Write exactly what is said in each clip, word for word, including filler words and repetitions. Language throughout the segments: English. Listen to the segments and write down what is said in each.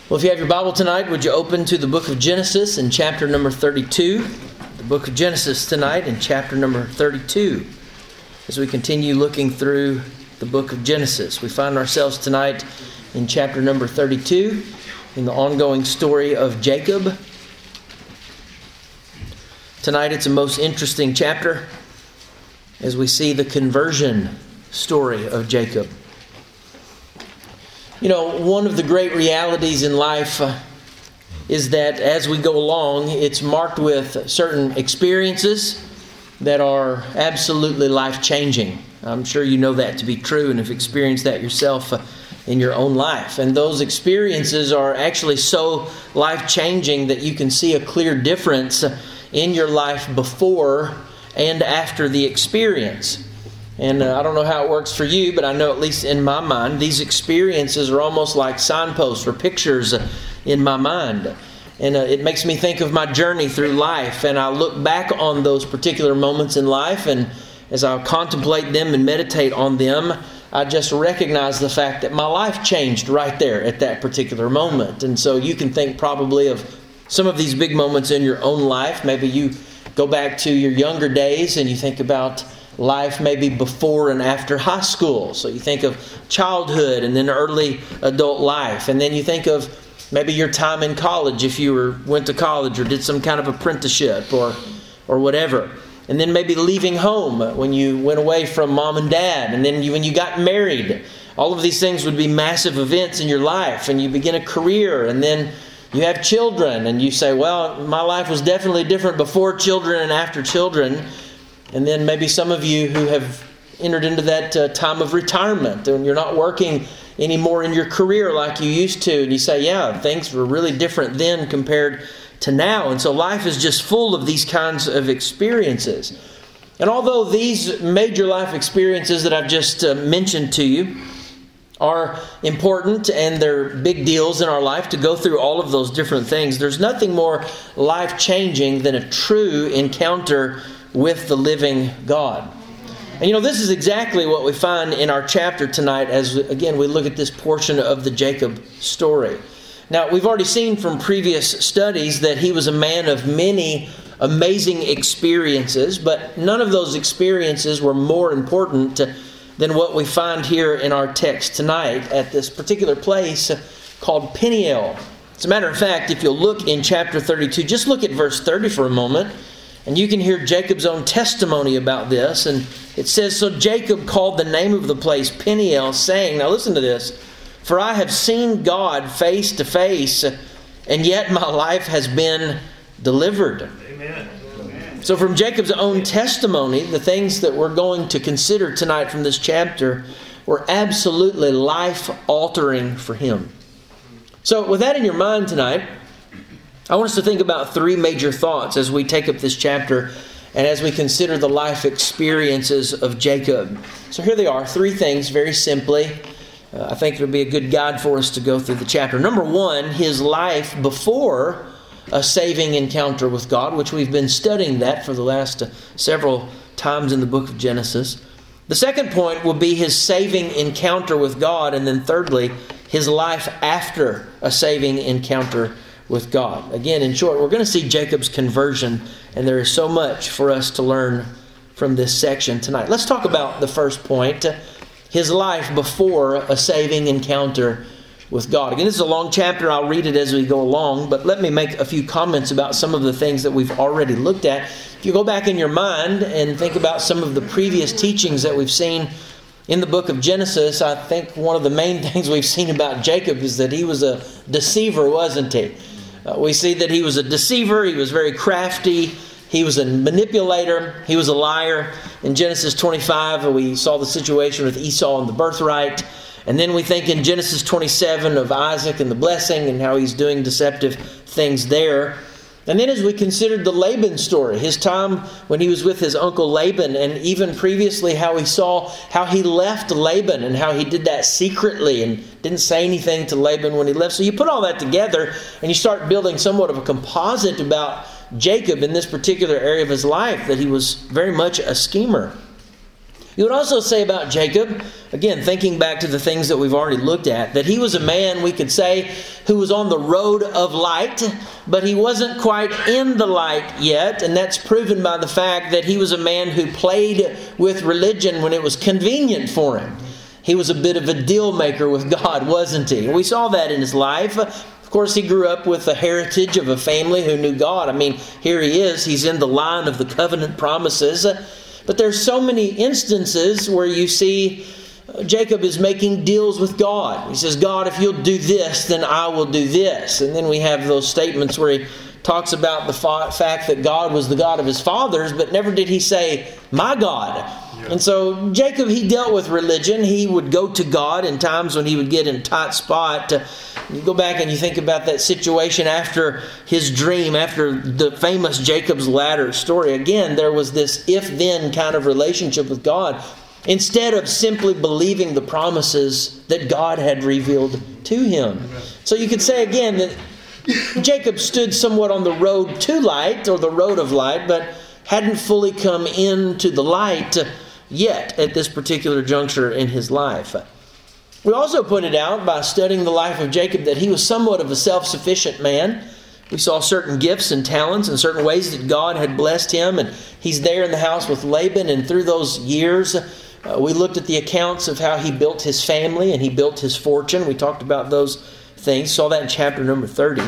Well, if you have your Bible tonight, would you open to the book of Genesis in chapter number thirty-two? The book of Genesis tonight in chapter number thirty-two. As we continue looking through the book of Genesis, we find ourselves tonight in chapter number thirty-two, in the ongoing story of Jacob. Tonight it's a most interesting chapter as we see the conversion story of Jacob. You know, one of the great realities in life uh, is that as we go along, it's marked with certain experiences that are absolutely life-changing. I'm sure you know that to be true and have experienced that yourself uh, in your own life. And those experiences are actually so life-changing that you can see a clear difference in your life before and after the experience. And uh, I don't know how it works for you, but I know at least in my mind, these experiences are almost like signposts or pictures uh, in my mind. And uh, it makes me think of my journey through life. And I look back on those particular moments in life, and as I contemplate them and meditate on them, I just recognize the fact that my life changed right there at that particular moment. And so you can think probably of some of these big moments in your own life. Maybe you go back to your younger days and you think about life maybe before and after high school. So you think of childhood and then early adult life. And then you think of maybe your time in college if you were went to college or did some kind of apprenticeship or or whatever. And then maybe leaving home when you went away from mom and dad. And then you, when you got married. All of these things would be massive events in your life. And you begin a career, and then you have children. And you say, well, my life was definitely different before children and after children. And then maybe some of you who have entered into that uh, time of retirement and you're not working anymore in your career like you used to. And you say, yeah, things were really different then compared to now. And so life is just full of these kinds of experiences. And although these major life experiences that I've just uh, mentioned to you are important and they're big deals in our life to go through all of those different things, there's nothing more life-changing than a true encounter with the living God. And you know, this is exactly what we find in our chapter tonight as, again, we look at this portion of the Jacob story. Now, we've already seen from previous studies that he was a man of many amazing experiences, but none of those experiences were more important than what we find here in our text tonight at this particular place called Peniel. As a matter of fact, if you'll look in chapter thirty-two, just look at verse thirty for a moment, and you can hear Jacob's own testimony about this. And it says, so Jacob called the name of the place Peniel, saying, now listen to this, for I have seen God face to face, and yet my life has been delivered. Amen. So from Jacob's own testimony, the things that we're going to consider tonight from this chapter were absolutely life-altering for him. So with that in your mind tonight, I want us to think about three major thoughts as we take up this chapter and as we consider the life experiences of Jacob. So here they are, three things very simply. Uh, I think it'll be a good guide for us to go through the chapter. Number one, his life before a saving encounter with God, which we've been studying that for the last uh, several times in the book of Genesis. The second point will be his saving encounter with God. And then thirdly, his life after a saving encounter with God. Again, in short, we're going to see Jacob's conversion, and there is so much for us to learn from this section tonight. Let's talk about the first point, his life before a saving encounter with God. Again, this is a long chapter. I'll read it as we go along, but let me make a few comments about some of the things that we've already looked at. If you go back in your mind and think about some of the previous teachings that we've seen in the book of Genesis, I think one of the main things we've seen about Jacob is that he was a deceiver, wasn't he? Uh, we see that he was a deceiver, he was very crafty, he was a manipulator, he was a liar. In Genesis twenty-five, we saw the situation with Esau and the birthright. And then we think in Genesis twenty-seven of Isaac and the blessing and how he's doing deceptive things there. And then as we considered the Laban story, his time when he was with his uncle Laban, and even previously how we saw how he left Laban and how he did that secretly and didn't say anything to Laban when he left. So you put all that together and you start building somewhat of a composite about Jacob in this particular area of his life, that he was very much a schemer. You would also say about Jacob, again, thinking back to the things that we've already looked at, that he was a man, we could say, who was on the road of light, but he wasn't quite in the light yet, and that's proven by the fact that he was a man who played with religion when it was convenient for him. He was a bit of a deal maker with God, wasn't he? We saw that in his life. Of course, he grew up with the heritage of a family who knew God. I mean, here he is. He's in the line of the covenant promises. But there's so many instances where you see Jacob is making deals with God. He says, God, if you'll do this, then I will do this. And then we have those statements where he talks about the fa- fact that God was the God of his fathers, but never did he say, my God. Yeah. And so Jacob, he dealt with religion. He would go to God in times when he would get in a tight spot. You go back and you think about that situation after his dream, after the famous Jacob's Ladder story. Again, there was this if-then kind of relationship with God, instead of simply believing the promises that God had revealed to him. So you could say again that Jacob stood somewhat on the road to light, or the road of light, but hadn't fully come into the light yet at this particular juncture in his life. We also pointed out by studying the life of Jacob that he was somewhat of a self-sufficient man. We saw certain gifts and talents and certain ways that God had blessed him, and he's there in the house with Laban, and through those years uh, we looked at the accounts of how he built his family and he built his fortune. We talked about those things, saw that in chapter number thirty.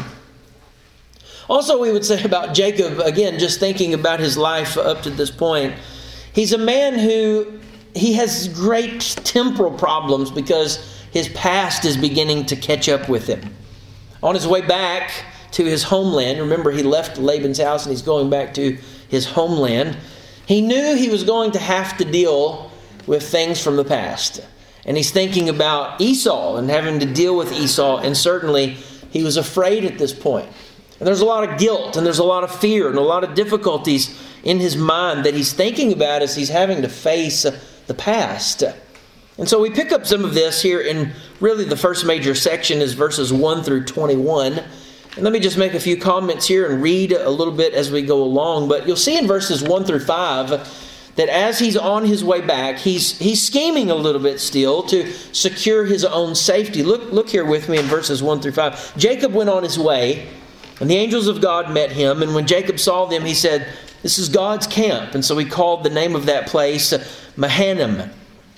Also, we would say about Jacob, again, just thinking about his life up to this point, he's a man who he has great temporal problems because his past is beginning to catch up with him. On his way back to his homeland, remember he left Laban's house and he's going back to his homeland, he knew he was going to have to deal with things from the past. And he's thinking about Esau and having to deal with Esau, and certainly he was afraid at this point. And there's a lot of guilt and there's a lot of fear and a lot of difficulties in his mind that he's thinking about as he's having to face the past. And so we pick up some of this here in really the first major section is verses one through twenty-one. And let me just make a few comments here and read a little bit as we go along. But you'll see in verses one through five that as he's on his way back, he's he's scheming a little bit still to secure his own safety. Look, look here with me in verses one through five. Jacob went on his way, and the angels of God met him. And when Jacob saw them, he said, this is God's camp. And so he called the name of that place Mahanaim.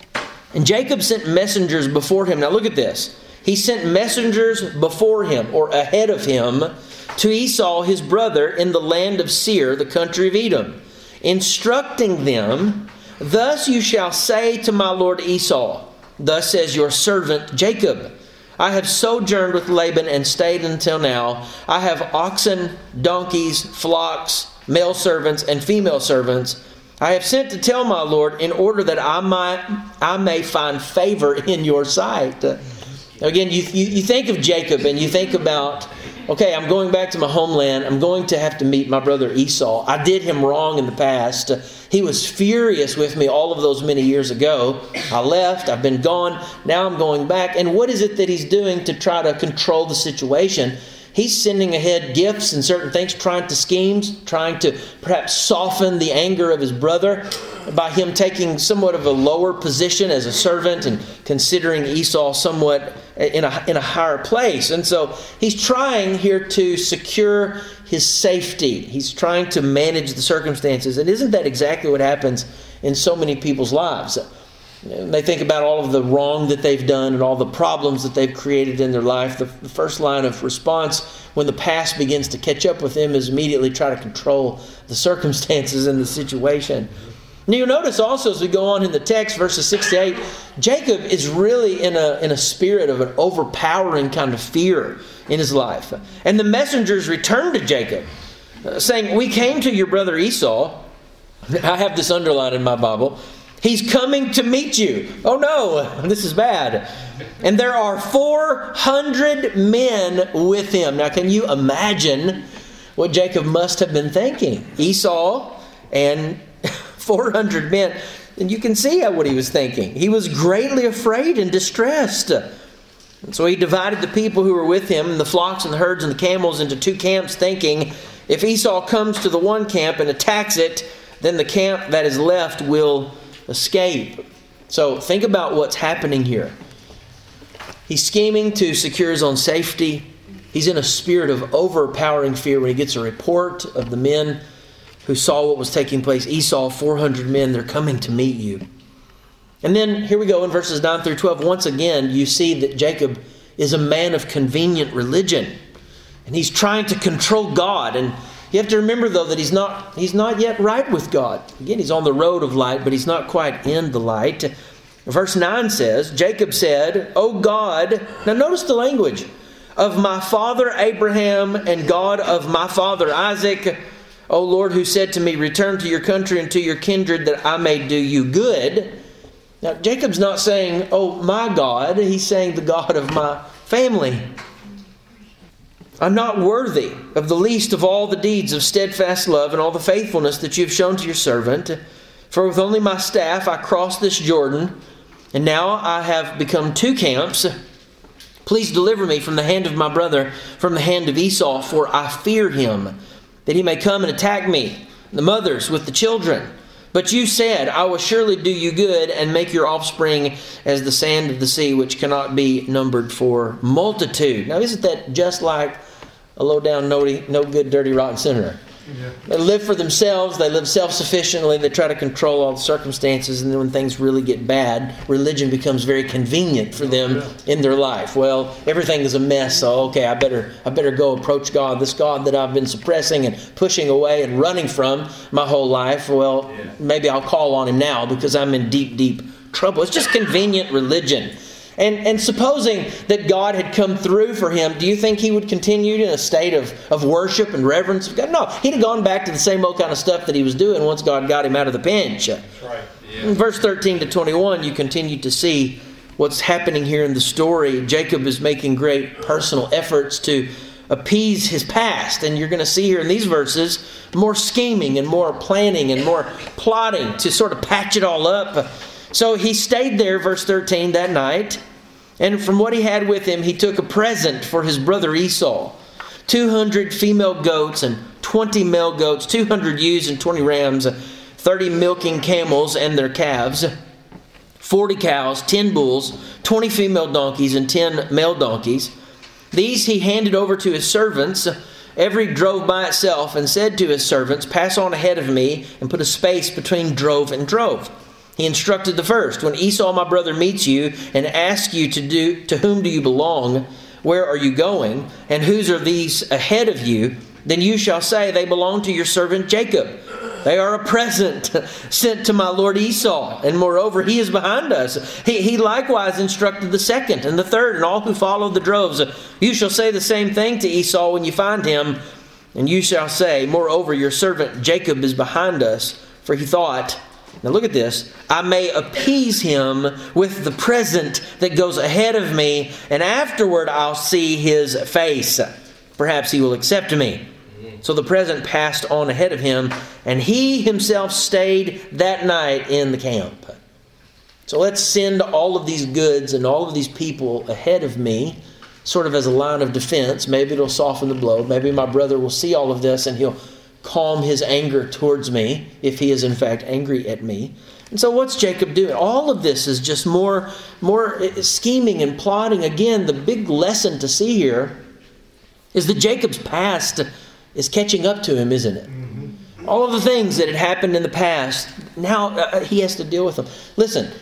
And Jacob sent messengers before him. Now look at this. He sent messengers before him, or ahead of him, to Esau his brother in the land of Seir, the country of Edom, instructing them, thus you shall say to my lord Esau, thus says your servant Jacob, I have sojourned with Laban and stayed until now. I have oxen, donkeys, flocks, male servants, and female servants. I have sent to tell my Lord in order that I might I may find favor in your sight. Uh, again, you, you you think of Jacob and you think about, okay, I'm going back to my homeland. I'm going to have to meet my brother Esau. I did him wrong in the past. Uh, he was furious with me all of those many years ago. I left. I've been gone. Now I'm going back. And what is it that he's doing to try to control the situation? He's sending ahead gifts and certain things, trying to schemes, trying to perhaps soften the anger of his brother by him taking somewhat of a lower position as a servant and considering Esau somewhat in a, in a higher place. And so he's trying here to secure his safety. He's trying to manage the circumstances. And isn't that exactly what happens in so many people's lives? They think about all of the wrong that they've done and all the problems that they've created in their life. The, the first line of response when the past begins to catch up with them is immediately try to control the circumstances and the situation. Now you'll notice also as we go on in the text, verses six to eight, Jacob is really in a, in a spirit of an overpowering kind of fear in his life. And the messengers returned to Jacob, uh, saying, we came to your brother Esau. I have this underlined in my Bible. He's coming to meet you. Oh no, this is bad. And there are four hundred men with him. Now can you imagine what Jacob must have been thinking? Esau and four hundred men. And you can see what he was thinking. He was greatly afraid and distressed. And so he divided the people who were with him, the flocks and the herds and the camels, into two camps, thinking, if Esau comes to the one camp and attacks it, then the camp that is left will escape. So think about what's happening here. He's scheming to secure his own safety. He's in a spirit of overpowering fear when he gets a report of the men who saw what was taking place. Esau, four hundred men, they're coming to meet you. And then here we go in verses nine through twelve. Once again, you see that Jacob is a man of convenient religion. And he's trying to control God. And you have to remember, though, that he's not, he's not yet right with God. Again, he's on the road of light, but he's not quite in the light. Verse nine says, Jacob said, O God, now notice the language, of my father Abraham and God of my father Isaac, O Lord, who said to me, return to your country and to your kindred that I may do you good. Now, Jacob's not saying, oh, my God. He's saying the God of my family. I'm not worthy of the least of all the deeds of steadfast love and all the faithfulness that you've shown to your servant. For with only my staff I crossed this Jordan, and now I have become two camps. Please deliver me from the hand of my brother, from the hand of Esau, for I fear him, that he may come and attack me, the mothers with the children. But you said, I will surely do you good and make your offspring as the sand of the sea, which cannot be numbered for multitude. Now, isn't that just like a low-down, no, no good, dirty, rotten sinner? Yeah. They live for themselves. They live self-sufficiently. They try to control all the circumstances. And then when things really get bad, religion becomes very convenient for them yeah. in their life. Well, everything is a mess. So, okay, I better I better go approach God. This God that I've been suppressing and pushing away and running from my whole life. Well, yeah. maybe I'll call on Him now because I'm in deep, deep trouble. It's just convenient religion. And and supposing that God had come through for him, do you think he would continue in a state of, of worship and reverence of God? No, he'd have gone back to the same old kind of stuff that he was doing once God got him out of the pinch. That's right. Yeah. In verse thirteen to twenty-one, you continue to see what's happening here in the story. Jacob is making great personal efforts to appease his past. And you're going to see here in these verses more scheming and more planning and more plotting to sort of patch it all up. So he stayed there, verse thirteen, that night. And from what he had with him, he took a present for his brother Esau. two hundred female goats and twenty male goats, two hundred ewes and twenty rams, thirty milking camels and their calves, forty cows, ten bulls, twenty female donkeys, and ten male donkeys. These he handed over to his servants. Every drove by itself, and said to his servants, pass on ahead of me and put a space between drove and drove. He instructed the first, when Esau my brother meets you and asks you to do to whom do you belong, where are you going, and whose are these ahead of you, then you shall say, they belong to your servant Jacob. They are a present sent to my lord Esau, and moreover he is behind us. He, he likewise instructed the second and the third and all who follow the droves. You shall say the same thing to Esau when you find him, and you shall say, moreover your servant Jacob is behind us, for he thought, now look at this, I may appease him with the present that goes ahead of me, and afterward I'll see his face. Perhaps he will accept me. So the present passed on ahead of him, and he himself stayed that night in the camp. So let's send all of these goods and all of these people ahead of me, sort of as a line of defense. Maybe it'll soften the blow. Maybe my brother will see all of this and he'll calm his anger towards me, if he is in fact angry at me. And so what's Jacob doing? All of this is just more, more scheming and plotting. Again, the big lesson to see here is that Jacob's past is catching up to him, isn't it? Mm-hmm. All of the things that had happened in the past, now uh, he has to deal with them. Listen,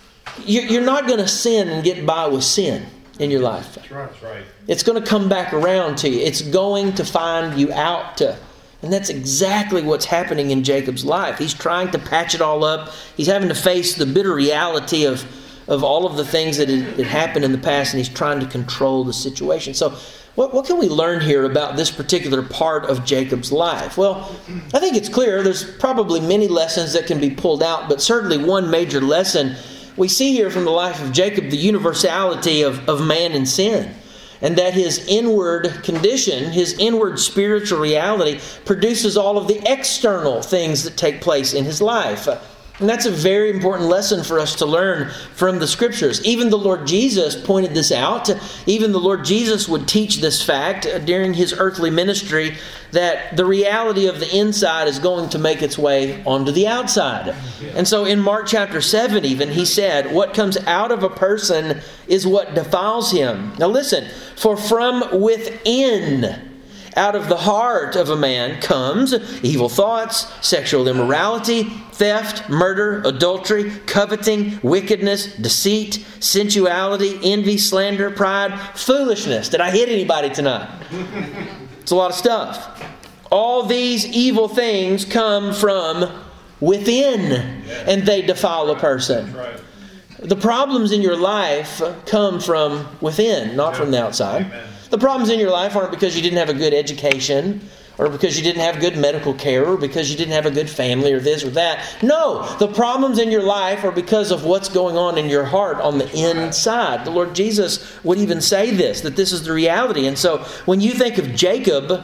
you're not going to sin and get by with sin in your life. That's right, that's right. It's going to come back around to you. It's going to find you out to. And that's exactly what's happening in Jacob's life. He's trying to patch it all up. He's having to face the bitter reality of, of all of the things that had, had happened in the past, and he's trying to control the situation. So what, what can we learn here about this particular part of Jacob's life? Well, I think it's clear. There's probably many lessons that can be pulled out, but certainly one major lesson we see here from the life of Jacob, the universality of, of man and sin. And that his inward condition, his inward spiritual reality, produces all of the external things that take place in his life. And that's a very important lesson for us to learn from the Scriptures. Even the Lord Jesus pointed this out. Even the Lord Jesus would teach this fact during His earthly ministry, that the reality of the inside is going to make its way onto the outside. And so in Mark chapter seven even, He said, what comes out of a person is what defiles him. Now listen, for from within, out of the heart of a man comes evil thoughts, sexual immorality, theft, murder, adultery, coveting, wickedness, deceit, sensuality, envy, slander, pride, foolishness. Did I hit anybody tonight? It's a lot of stuff. All these evil things come from within, and they defile a person. The problems in your life come from within, not from the outside. The problems in your life aren't because you didn't have a good education, or because you didn't have good medical care, or because you didn't have a good family, or this or that. No, the problems in your life are because of what's going on in your heart on the inside. The Lord Jesus would even say this, that this is the reality. And so when you think of Jacob,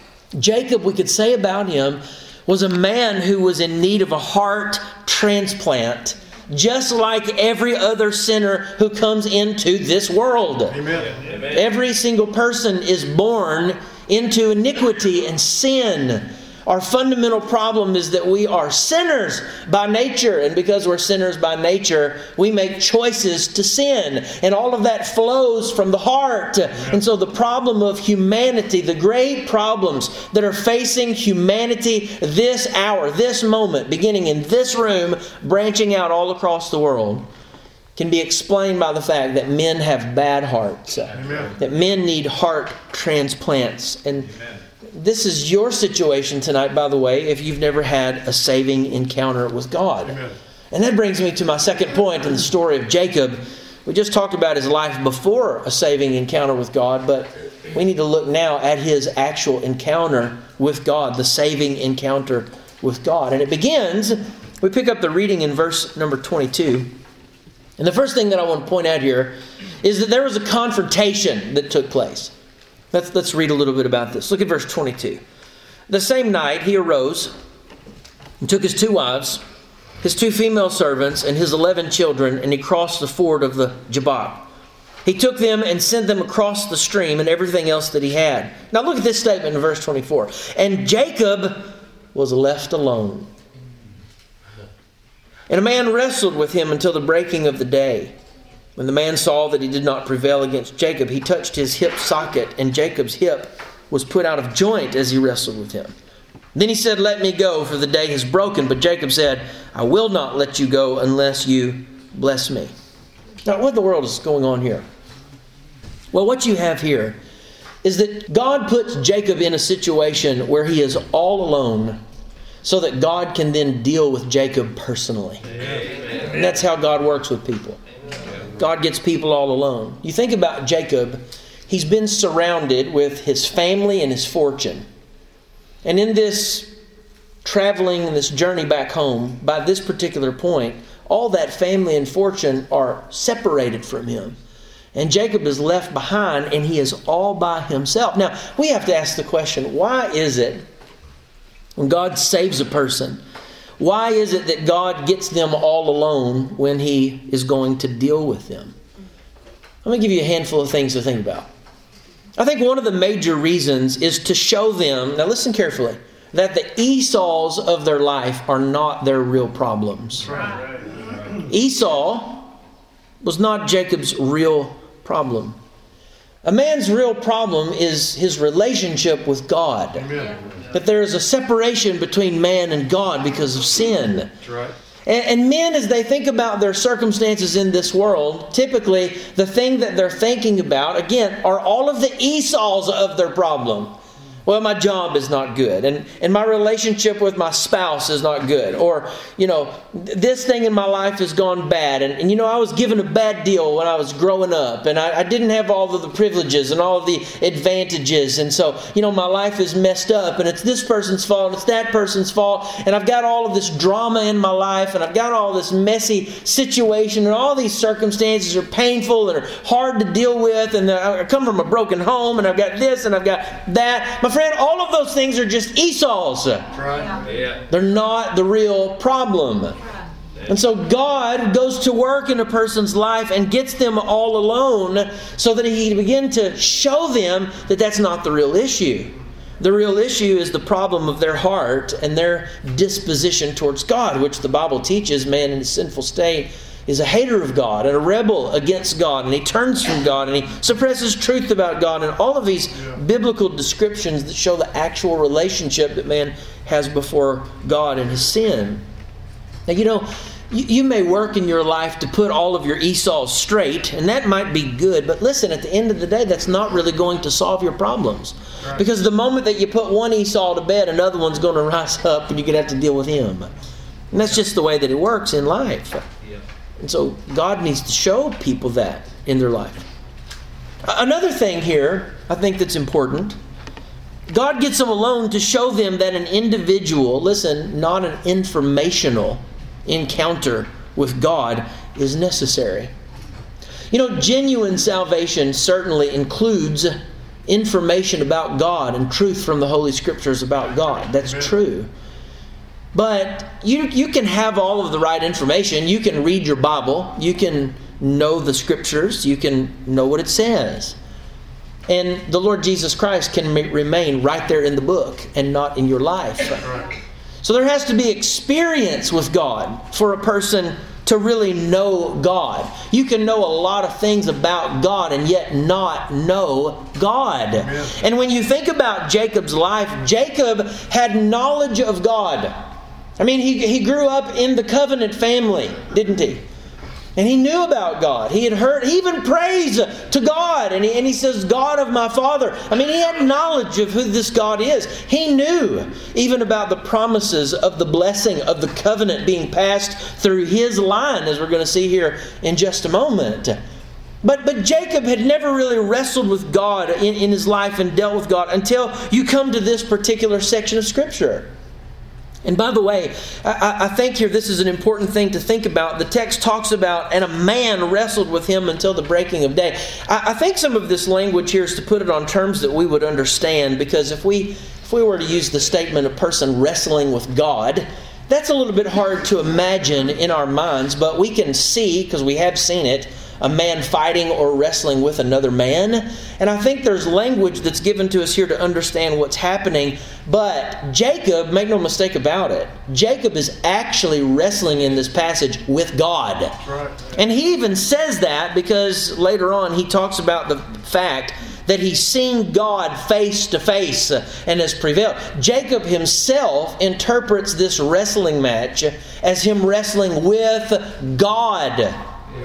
Jacob, we could say about him, was a man who was in need of a heart transplant, just like every other sinner who comes into this world. Amen. Every single person is born into iniquity and sin. Our fundamental problem is that we are sinners by nature. And because we're sinners by nature, we make choices to sin. And all of that flows from the heart. And so the problem of humanity, the great problems that are facing humanity this hour, this moment, beginning in this room, branching out all across the world, can be explained by the fact that men have bad hearts. Amen. That men need heart transplants. And Amen. This is your situation tonight, by the way, if you've never had a saving encounter with God. Amen. And that brings me to my second point in the story of Jacob. We just talked about his life before a saving encounter with God, but we need to look now at his actual encounter with God, the saving encounter with God. And it begins, we pick up the reading in verse number twenty-two. And the first thing that I want to point out here is that there was a confrontation that took place. Let's, let's read a little bit about this. Look at verse twenty-two. The same night he arose and took his two wives, his two female servants, and his eleven children, and he crossed the ford of the Jabbok. He took them and sent them across the stream and everything else that he had. Now look at this statement in verse twenty-four. And Jacob was left alone. And a man wrestled with him until the breaking of the day. When the man saw that he did not prevail against Jacob, he touched his hip socket, and Jacob's hip was put out of joint as he wrestled with him. Then he said, let me go, for the day is broken. But Jacob said, I will not let you go unless you bless me. Now, what in the world is going on here? Well, what you have here is that God puts Jacob in a situation where he is all alone, so that God can then deal with Jacob personally. Amen. And that's how God works with people. God gets people all alone. You think about Jacob, he's been surrounded with his family and his fortune. And in this traveling and this journey back home, by this particular point, all that family and fortune are separated from him. And Jacob is left behind, and he is all by himself. Now, we have to ask the question, why is it when God saves a person, why is it that God gets them all alone when He is going to deal with them? Let me give you a handful of things to think about. I think one of the major reasons is to show them, now listen carefully, that the Esau's of their life are not their real problems. Right. Esau was not Jacob's real problem. A man's real problem is his relationship with God. Amen. That there is a separation between man and God because of sin. That's right. And, and men, as they think about their circumstances in this world, typically the thing that they're thinking about, again, are all of the Esau's of their problem. Well, my job is not good, and, and my relationship with my spouse is not good. Or, you know, this thing in my life has gone bad. And, and you know, I was given a bad deal when I was growing up, and I, I didn't have all of the privileges and all of the advantages. And so, you know, my life is messed up, and it's this person's fault, it's that person's fault. And I've got all of this drama in my life, and I've got all this messy situation, and all these circumstances are painful and are hard to deal with. And I come from a broken home, and I've got this, and I've got that. My friend, all of those things are just Esau's. Right. Yeah. They're not the real problem. And so God goes to work in a person's life and gets them all alone so that He can begin to show them that that's not the real issue. The real issue is the problem of their heart and their disposition towards God, which the Bible teaches man in his sinful state is a hater of God and a rebel against God, and he turns from God and he suppresses truth about God, and all of these yeah. biblical descriptions that show the actual relationship that man has before God and his sin. Now, you know, you, you may work in your life to put all of your Esau's straight, and that might be good, but listen, at the end of the day, that's not really going to solve your problems. Right. Because the moment that you put one Esau to bed, another one's going to rise up and you're going to have to deal with him. And that's just the way that it works in life. Yeah. And so God needs to show people that in their life. Another thing here, I think that's important, God gets them alone to show them that an individual, listen, not an informational encounter with God is necessary. You know, genuine salvation certainly includes information about God and truth from the Holy Scriptures about God. That's true. But you you can have all of the right information. You can read your Bible. You can know the Scriptures. You can know what it says. And the Lord Jesus Christ can ma- remain right there in the book and not in your life. So there has to be experience with God for a person to really know God. You can know a lot of things about God and yet not know God. Amen. And when you think about Jacob's life, Jacob had knowledge of God. I mean, he, he grew up in the covenant family, didn't he? And he knew about God. He had heard, he even prays to God. And he, and he says, God of my father. I mean, he had knowledge of who this God is. He knew even about the promises of the blessing of the covenant being passed through his line, as we're going to see here in just a moment. But but Jacob had never really wrestled with God in, in his life and dealt with God until you come to this particular section of Scripture. And by the way, I, I think here this is an important thing to think about. The text talks about, and a man wrestled with him until the breaking of day. I, I think some of this language here is to put it on terms that we would understand, because if we if we were to use the statement, a person wrestling with God, that's a little bit hard to imagine in our minds, but we can see, because we have seen it, a man fighting or wrestling with another man. And I think there's language that's given to us here to understand what's happening. But Jacob, make no mistake about it, Jacob is actually wrestling in this passage with God. Right. And he even says that because later on he talks about the fact that he's seen God face to face and has prevailed. Jacob himself interprets this wrestling match as him wrestling with God. Yeah.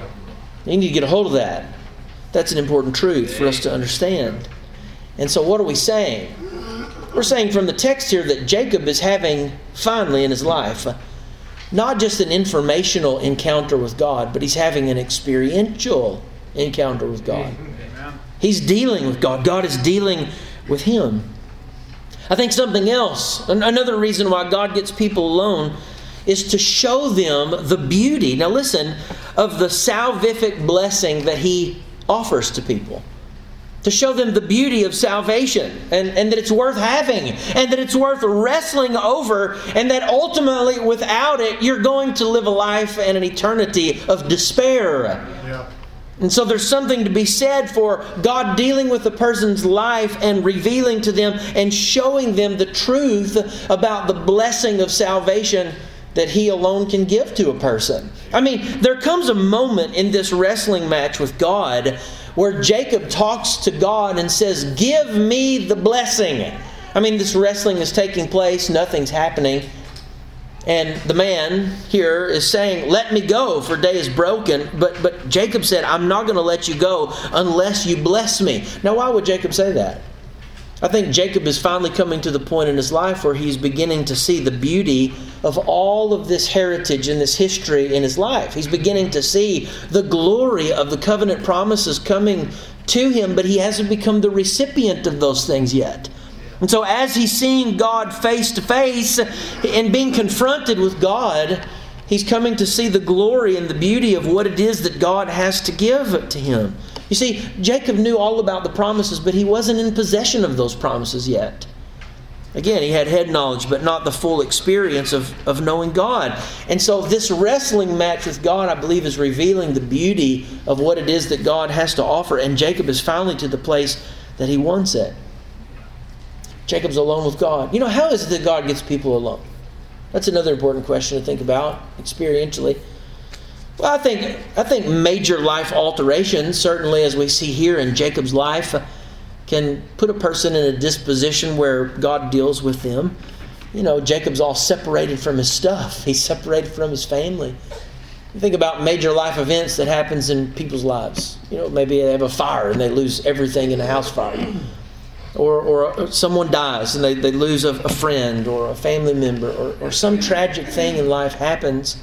You need to get a hold of that. That's an important truth for us to understand. And so what are we saying? We're saying from the text here that Jacob is having, finally in his life, not just an informational encounter with God, but he's having an experiential encounter with God. He's dealing with God. God is dealing with him. I think something else, another reason why God gets people alone, is to show them the beauty, now listen, of the salvific blessing that He offers to people. To show them the beauty of salvation, and, and that it's worth having, and that it's worth wrestling over, and that ultimately without it you're going to live a life and an eternity of despair. Yeah. And so there's something to be said for God dealing with a person's life and revealing to them and showing them the truth about the blessing of salvation that He alone can give to a person. I mean, there comes a moment in this wrestling match with God where Jacob talks to God and says, give me the blessing. I mean, this wrestling is taking place, nothing's happening. And the man here is saying, let me go, for day is broken. But, but Jacob said, I'm not going to let you go unless you bless me. Now, why would Jacob say that? I think Jacob is finally coming to the point in his life where he's beginning to see the beauty of all of this heritage and this history in his life. He's beginning to see the glory of the covenant promises coming to him, but he hasn't become the recipient of those things yet. And so as he's seeing God face to face and being confronted with God, he's coming to see the glory and the beauty of what it is that God has to give to him. You see, Jacob knew all about the promises, but he wasn't in possession of those promises yet. Again, he had head knowledge, but not the full experience of, of knowing God. And so this wrestling match with God, I believe, is revealing the beauty of what it is that God has to offer. And Jacob is finally to the place that he wants it. Jacob's alone with God. You know, how is it that God gets people alone? That's another important question to think about experientially. Well, I think I think major life alterations, certainly as we see here in Jacob's life, can put a person in a disposition where God deals with them. You know, Jacob's all separated from his stuff. He's separated from his family. You think about major life events that happens in people's lives. You know, maybe they have a fire and they lose everything in a house fire. Or, or someone dies and they, they lose a, a friend or a family member, or, or some tragic thing in life happens.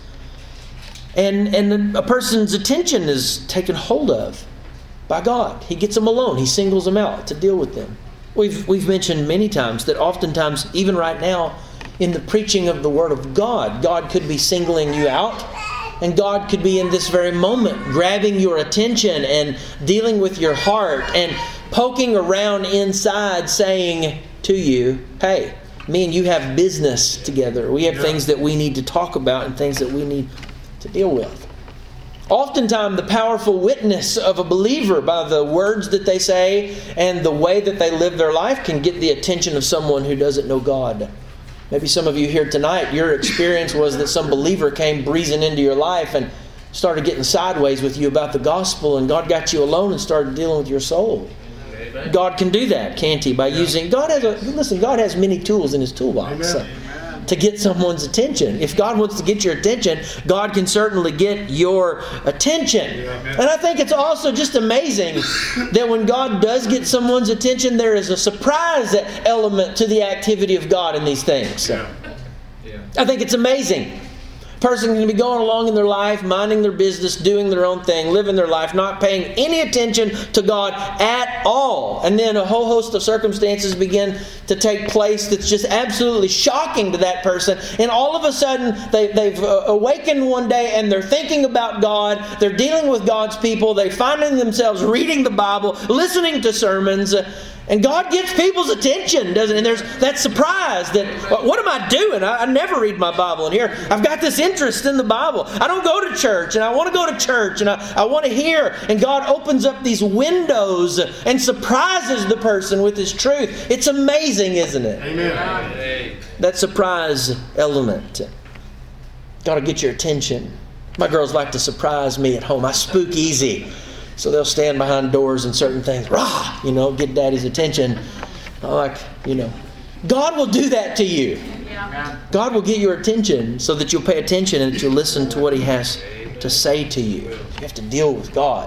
And, and a person's attention is taken hold of by God. He gets them alone. He singles them out to deal with them. We've we've mentioned many times that oftentimes, even right now, in the preaching of the Word of God, God could be singling you out, and God could be in this very moment grabbing your attention and dealing with your heart and poking around inside, saying to you, hey, me and you have business together. We have yeah. things that we need to talk about and things that we need to deal with. Oftentimes, the powerful witness of a believer by the words that they say and the way that they live their life can get the attention of someone who doesn't know God. Maybe some of you here tonight, your experience was that some believer came breezing into your life and started getting sideways with you about the gospel, and God got you alone and started dealing with your soul. Amen. God can do that, can't He? By yeah. using God has a listen. God has many tools in His toolbox. Amen. To get someone's attention. If God wants to get your attention, God can certainly get your attention. Yeah, and I think it's also just amazing that when God does get someone's attention, there is a surprise element to the activity of God in these things. Yeah. Yeah. I think it's amazing. A person can be going along in their life, minding their business, doing their own thing, living their life, not paying any attention to God at all. And then a whole host of circumstances begin to take place that's just absolutely shocking to that person. And all of a sudden, they, they've awakened one day and they're thinking about God. They're dealing with God's people. They're finding themselves reading the Bible, listening to sermons. And God gets people's attention, doesn't He? And there's that surprise that, what am I doing? I, I never read my Bible. And here, I've got this interest in the Bible. I don't go to church, and I want to go to church, and I, I want to hear. And God opens up these windows and surprises the person with His truth. It's amazing, isn't it? Amen. That surprise element. Got to get your attention. My girls like to surprise me at home. I spook easy. So they'll stand behind doors and certain things, rah, you know, get daddy's attention. I like, you know, God will do that to you. Yeah. God will get your attention so that you'll pay attention and that you'll listen to what He has to say to you. You have to deal with God.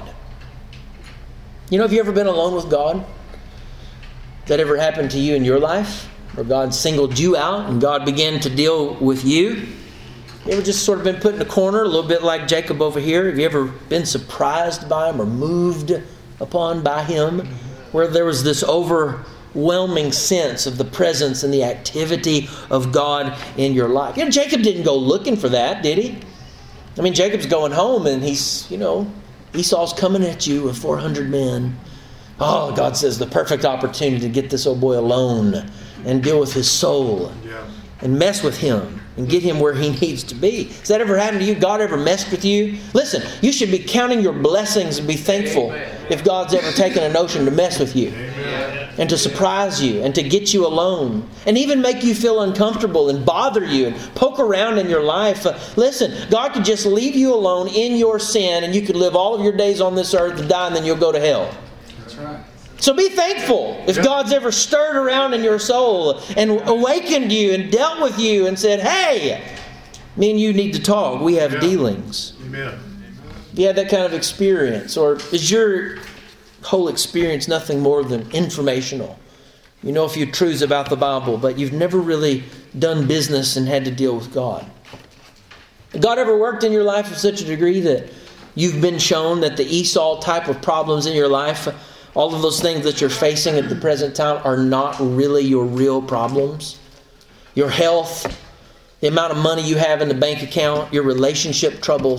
You know, have you ever been alone with God? That ever happened to you in your life? Where God singled you out and God began to deal with you? You ever just sort of been put in a corner, a little bit like Jacob over here? Have you ever been surprised by Him or moved upon by Him? Where there was this overwhelming sense of the presence and the activity of God in your life. You know, Jacob didn't go looking for that, did he? I mean, Jacob's going home and he's, you know, Esau's coming at you with four hundred men. Oh, God says the perfect opportunity to get this old boy alone and deal with his soul and mess with him. And get him where he needs to be. Has that ever happened to you? God ever messed with you? Listen, you should be counting your blessings and be thankful Amen. If God's ever taken a notion to mess with you. Amen. And to surprise you and to get you alone. And even make you feel uncomfortable and bother you and poke around in your life. Uh, listen, God could just leave you alone in your sin and you could live all of your days on this earth and die and then you'll go to hell. That's right. So be thankful if God's ever stirred around in your soul and awakened you and dealt with you and said, hey, me and you need to talk. We have dealings. Amen. Have you had that kind of experience? Or is your whole experience nothing more than informational? You know a few truths about the Bible, but you've never really done business and had to deal with God. God ever worked in your life to such a degree that you've been shown that the Esau type of problems in your life, all of those things that you're facing at the present time, are not really your real problems? Your health, the amount of money you have in the bank account, your relationship troubles,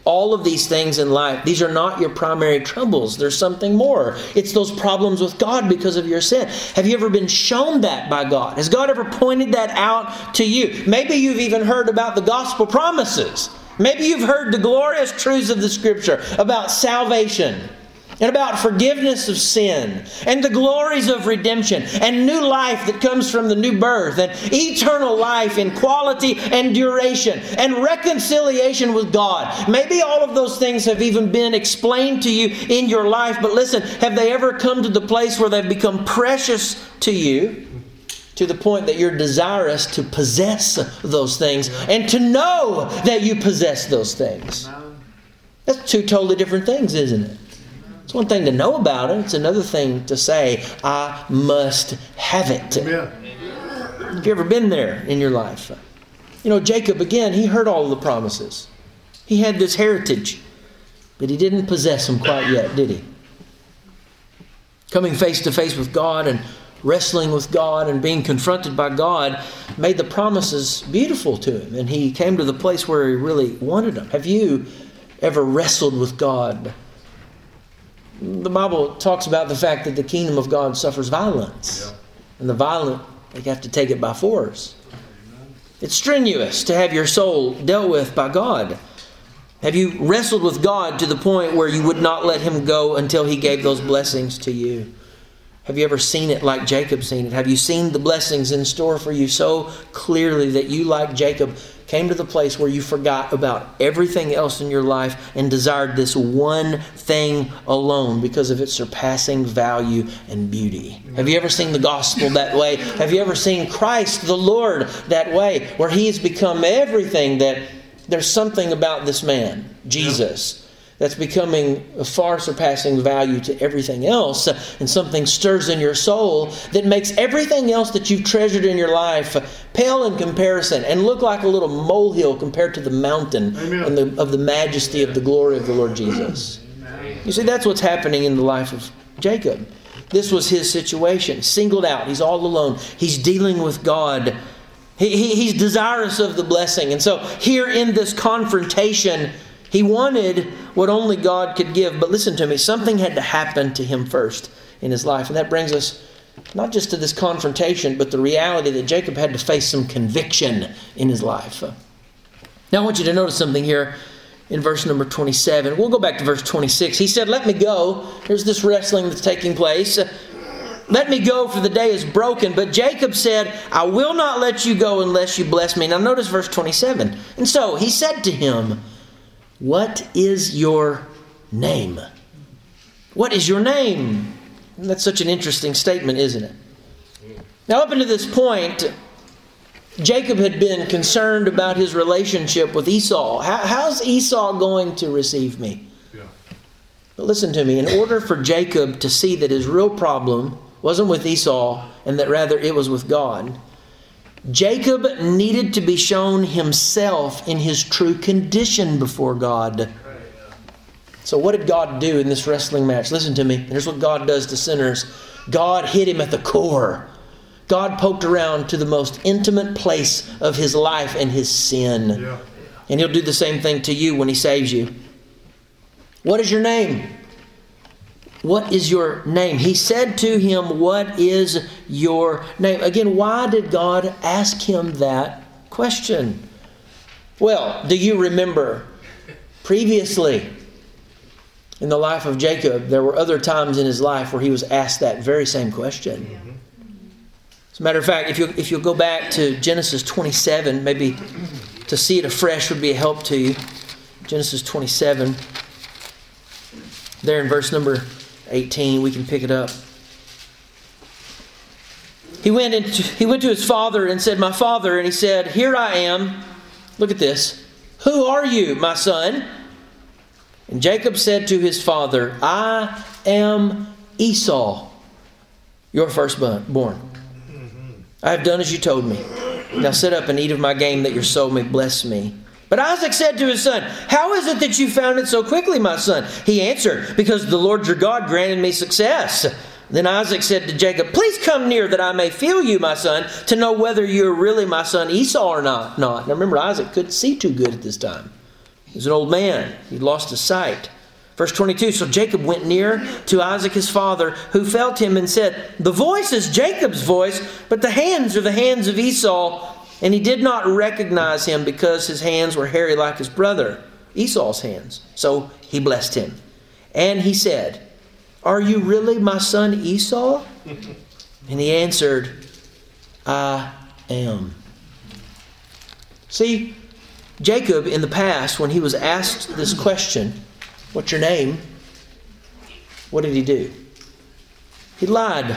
all of these things in life, these are not your primary troubles. There's something more. It's those problems with God because of your sin. Have you ever been shown that by God? Has God ever pointed that out to you? Maybe you've even heard about the gospel promises. Maybe you've heard the glorious truths of the Scripture about salvation and about forgiveness of sin and the glories of redemption and new life that comes from the new birth and eternal life in quality and duration and reconciliation with God. Maybe all of those things have even been explained to you in your life, but listen, have they ever come to the place where they've become precious to you to the point that you're desirous to possess those things and to know that you possess those things? That's two totally different things, isn't it? It's one thing to know about it. It's another thing to say, I must have it. Amen. Have you ever been there in your life? You know, Jacob, again, he heard all of the promises. He had this heritage, but he didn't possess them quite yet, did he? Coming face to face with God and wrestling with God and being confronted by God made the promises beautiful to him. And he came to the place where he really wanted them. Have you ever wrestled with God? The Bible talks about the fact that the kingdom of God suffers violence. Yeah. And the violent, they have to take it by force. Amen. It's strenuous to have your soul dealt with by God. Have you wrestled with God to the point where you would not let Him go until He gave those blessings to you? Have you ever seen it like Jacob seen it? Have you seen the blessings in store for you so clearly that you, like Jacob, came to the place where you forgot about everything else in your life and desired this one thing alone because of its surpassing value and beauty? Have you ever seen the gospel that way? Have you ever seen Christ the Lord that way, where He has become everything, that there's something about this man, Jesus, that's becoming a far surpassing value to everything else, and something stirs in your soul that makes everything else that you've treasured in your life pale in comparison and look like a little molehill compared to the mountain and the, of the majesty of the glory of the Lord Jesus. You see, that's what's happening in the life of Jacob. This was his situation. Singled out. He's all alone. He's dealing with God. He, he, he's desirous of the blessing. And so here in this confrontation, he wanted what only God could give. But listen to me, something had to happen to him first in his life. And that brings us not just to this confrontation, but the reality that Jacob had to face some conviction in his life. Now I want you to notice something here in verse number twenty-seven. We'll go back to verse twenty-six. He said, let me go. Here's this wrestling that's taking place. Let me go, for the day is broken. But Jacob said, I will not let you go unless you bless me. Now notice verse twenty-seven. And so he said to him, what is your name? What is your name? And that's such an interesting statement, isn't it? Now, up until this point, Jacob had been concerned about his relationship with Esau. How, how's Esau going to receive me? Yeah. But listen to me. In order for Jacob to see that his real problem wasn't with Esau and that rather it was with God, Jacob needed to be shown himself in his true condition before God. So what did God do in this wrestling match? Listen to me. Here's what God does to sinners. God hit him at the core. God poked around to the most intimate place of his life and his sin. Yeah. And He'll do the same thing to you when He saves you. What is your name? What is your name? He said to him, what is your name? Again, why did God ask him that question? Well, do you remember previously in the life of Jacob, there were other times in his life where he was asked that very same question. As a matter of fact, if you'll, if you'll go back to Genesis twenty-seven, maybe to see it afresh would be a help to you. Genesis twenty-seven, there in verse number eighteen, we can pick it up. He went into, he went to his father and said, my father, and he said, here I am. Look at this. Who are you, my son? And Jacob said to his father, I am Esau, your firstborn. I have done as you told me. Now sit up and eat of my game, that your soul may bless me. But Isaac said to his son, how is it that you found it so quickly, my son? He answered, because the Lord your God granted me success. Then Isaac said to Jacob, please come near that I may feel you, my son, to know whether you are really my son Esau or not. Not. Now remember, Isaac couldn't see too good at this time. He was an old man. He'd lost his sight. Verse twenty-two, so Jacob went near to Isaac his father, who felt him and said, the voice is Jacob's voice, but the hands are the hands of Esau. And he did not recognize him because his hands were hairy like his brother, Esau's hands. So he blessed him. And he said, are you really my son Esau? And he answered, I am. See, Jacob in the past, when he was asked this question, what's your name? What did he do? He lied.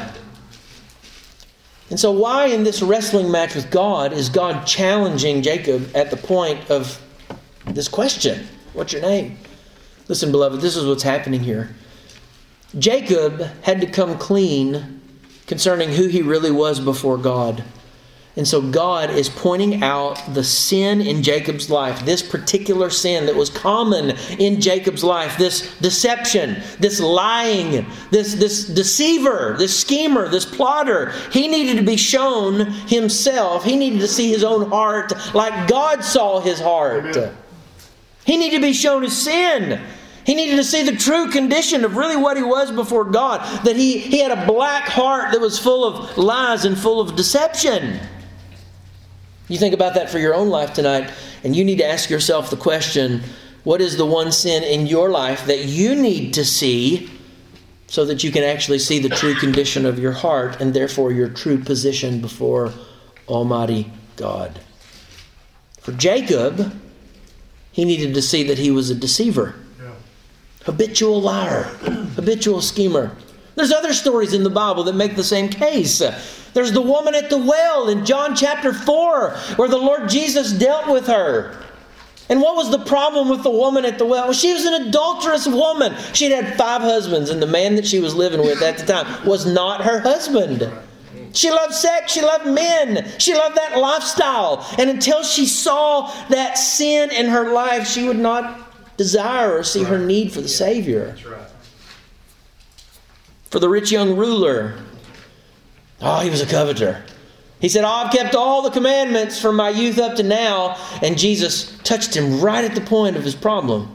And so why in this wrestling match with God is God challenging Jacob at the point of this question? What's your name? Listen, beloved, this is what's happening here. Jacob had to come clean concerning who he really was before God. And so God is pointing out the sin in Jacob's life, this particular sin that was common in Jacob's life, this deception, this lying, this, this deceiver, this schemer, this plotter. He needed to be shown himself. He needed to see his own heart like God saw his heart. Amen. He needed to be shown his sin. He needed to see the true condition of really what he was before God. That he, he had a black heart that was full of lies and full of deception. You think about that for your own life tonight, and you need to ask yourself the question, what is the one sin in your life that you need to see so that you can actually see the true condition of your heart and therefore your true position before Almighty God? For Jacob, he needed to see that he was a deceiver. Habitual liar, habitual schemer. There's other stories in the Bible that make the same case. There's the woman at the well in John chapter four, where the Lord Jesus dealt with her. And what was the problem with the woman at the well? Well, she was an adulterous woman. She'd had five husbands, and the man that she was living with at the time was not her husband. She loved sex. She loved men. She loved that lifestyle. And until she saw that sin in her life, she would not desire or see her need for the Savior. That's right. For the rich young ruler, oh, he was a coveter. He said, oh, I've kept all the commandments from my youth up to now. And Jesus touched him right at the point of his problem.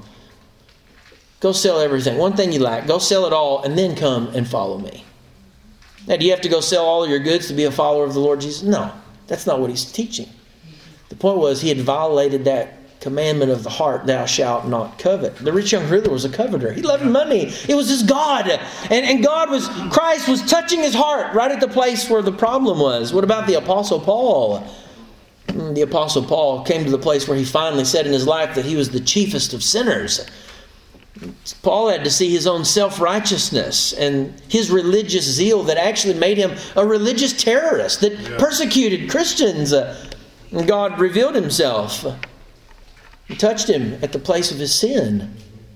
Go sell everything. One thing you lack, go sell it all and then come and follow me. Now, do you have to go sell all of your goods to be a follower of the Lord Jesus? No, that's not what he's teaching. The point was he had violated that commandment of the heart, thou shalt not covet. The rich young ruler was a coveter. He loved money. It was his God. And, and God was, Christ was touching his heart right at the place where the problem was. What about the Apostle Paul? The Apostle Paul came to the place where he finally said in his life that he was the chiefest of sinners. Paul had to see his own self-righteousness and his religious zeal that actually made him a religious terrorist that yeah. persecuted Christians. And God revealed himself. He touched him at the place of his sin.